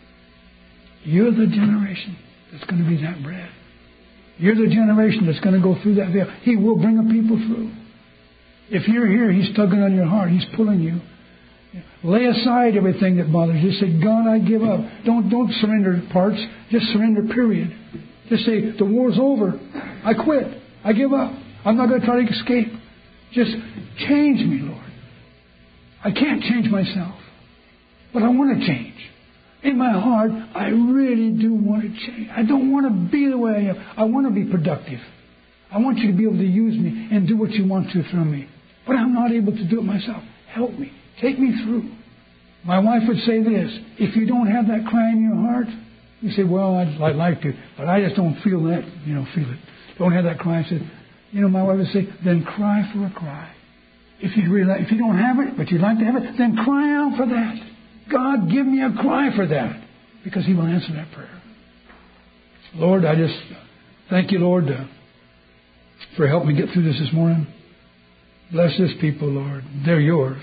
You're the generation that's going to be that bread. You're the generation that's going to go through that veil. He will bring a people through. If you're here, He's tugging on your heart. He's pulling you. Lay aside everything that bothers you. Say, God, I give up. Don't don't surrender parts. Just surrender, period. Just say, the war's over. I quit. I give up. I'm not going to try to escape. Just change me, Lord. I can't change myself. But I want to change. In my heart, I really do want to change. I don't want to be the way I am. I want to be productive. I want you to be able to use me and do what you want to through me. But I'm not able to do it myself. Help me. Take me through. My wife would say this, if you don't have that cry in your heart, you say, well, I'd, I'd like to, but I just don't feel that, you know, feel it. Don't have that cry. I said, you know, my wife would say, then cry for a cry. If you really like, if you don't have it, but you'd like to have it, then cry out for that. God, give me a cry for that, because He will answer that prayer. Lord, I just thank You, Lord, uh, for helping me get through this this morning. Bless this people, Lord. They're Yours.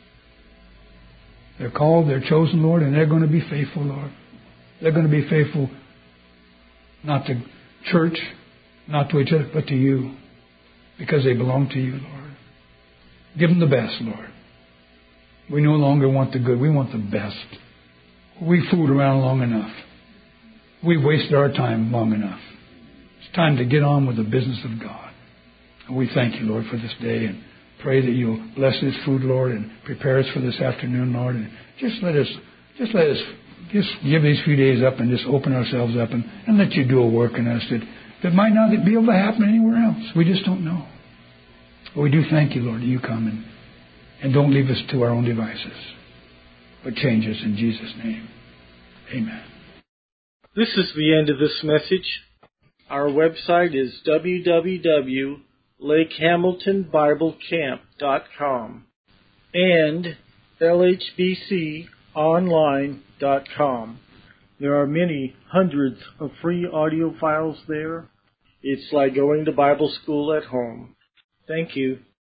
They're called, they're chosen, Lord, and they're going to be faithful, Lord. They're going to be faithful not to church, not to each other, but to You, because they belong to You, Lord. Give them the best, Lord. We no longer want the good. We want the best. We fooled around long enough. We've wasted our time long enough. It's time to get on with the business of God. And we thank You, Lord, for this day, and pray that You'll bless this food, Lord, and prepare us for this afternoon, Lord. And just let us, just let us, just give these few days up and just open ourselves up and, and let You do a work in us that, that might not be able to happen anywhere else. We just don't know. But we do thank You, Lord, that You come and, and don't leave us to our own devices, but change us in Jesus' name. Amen. This is the end of this message. Our website is w w w dot lake hamilton bible camp dot com. and L H B C online dot com. There are many hundreds of free audio files there. It's like going to Bible school at home. Thank you.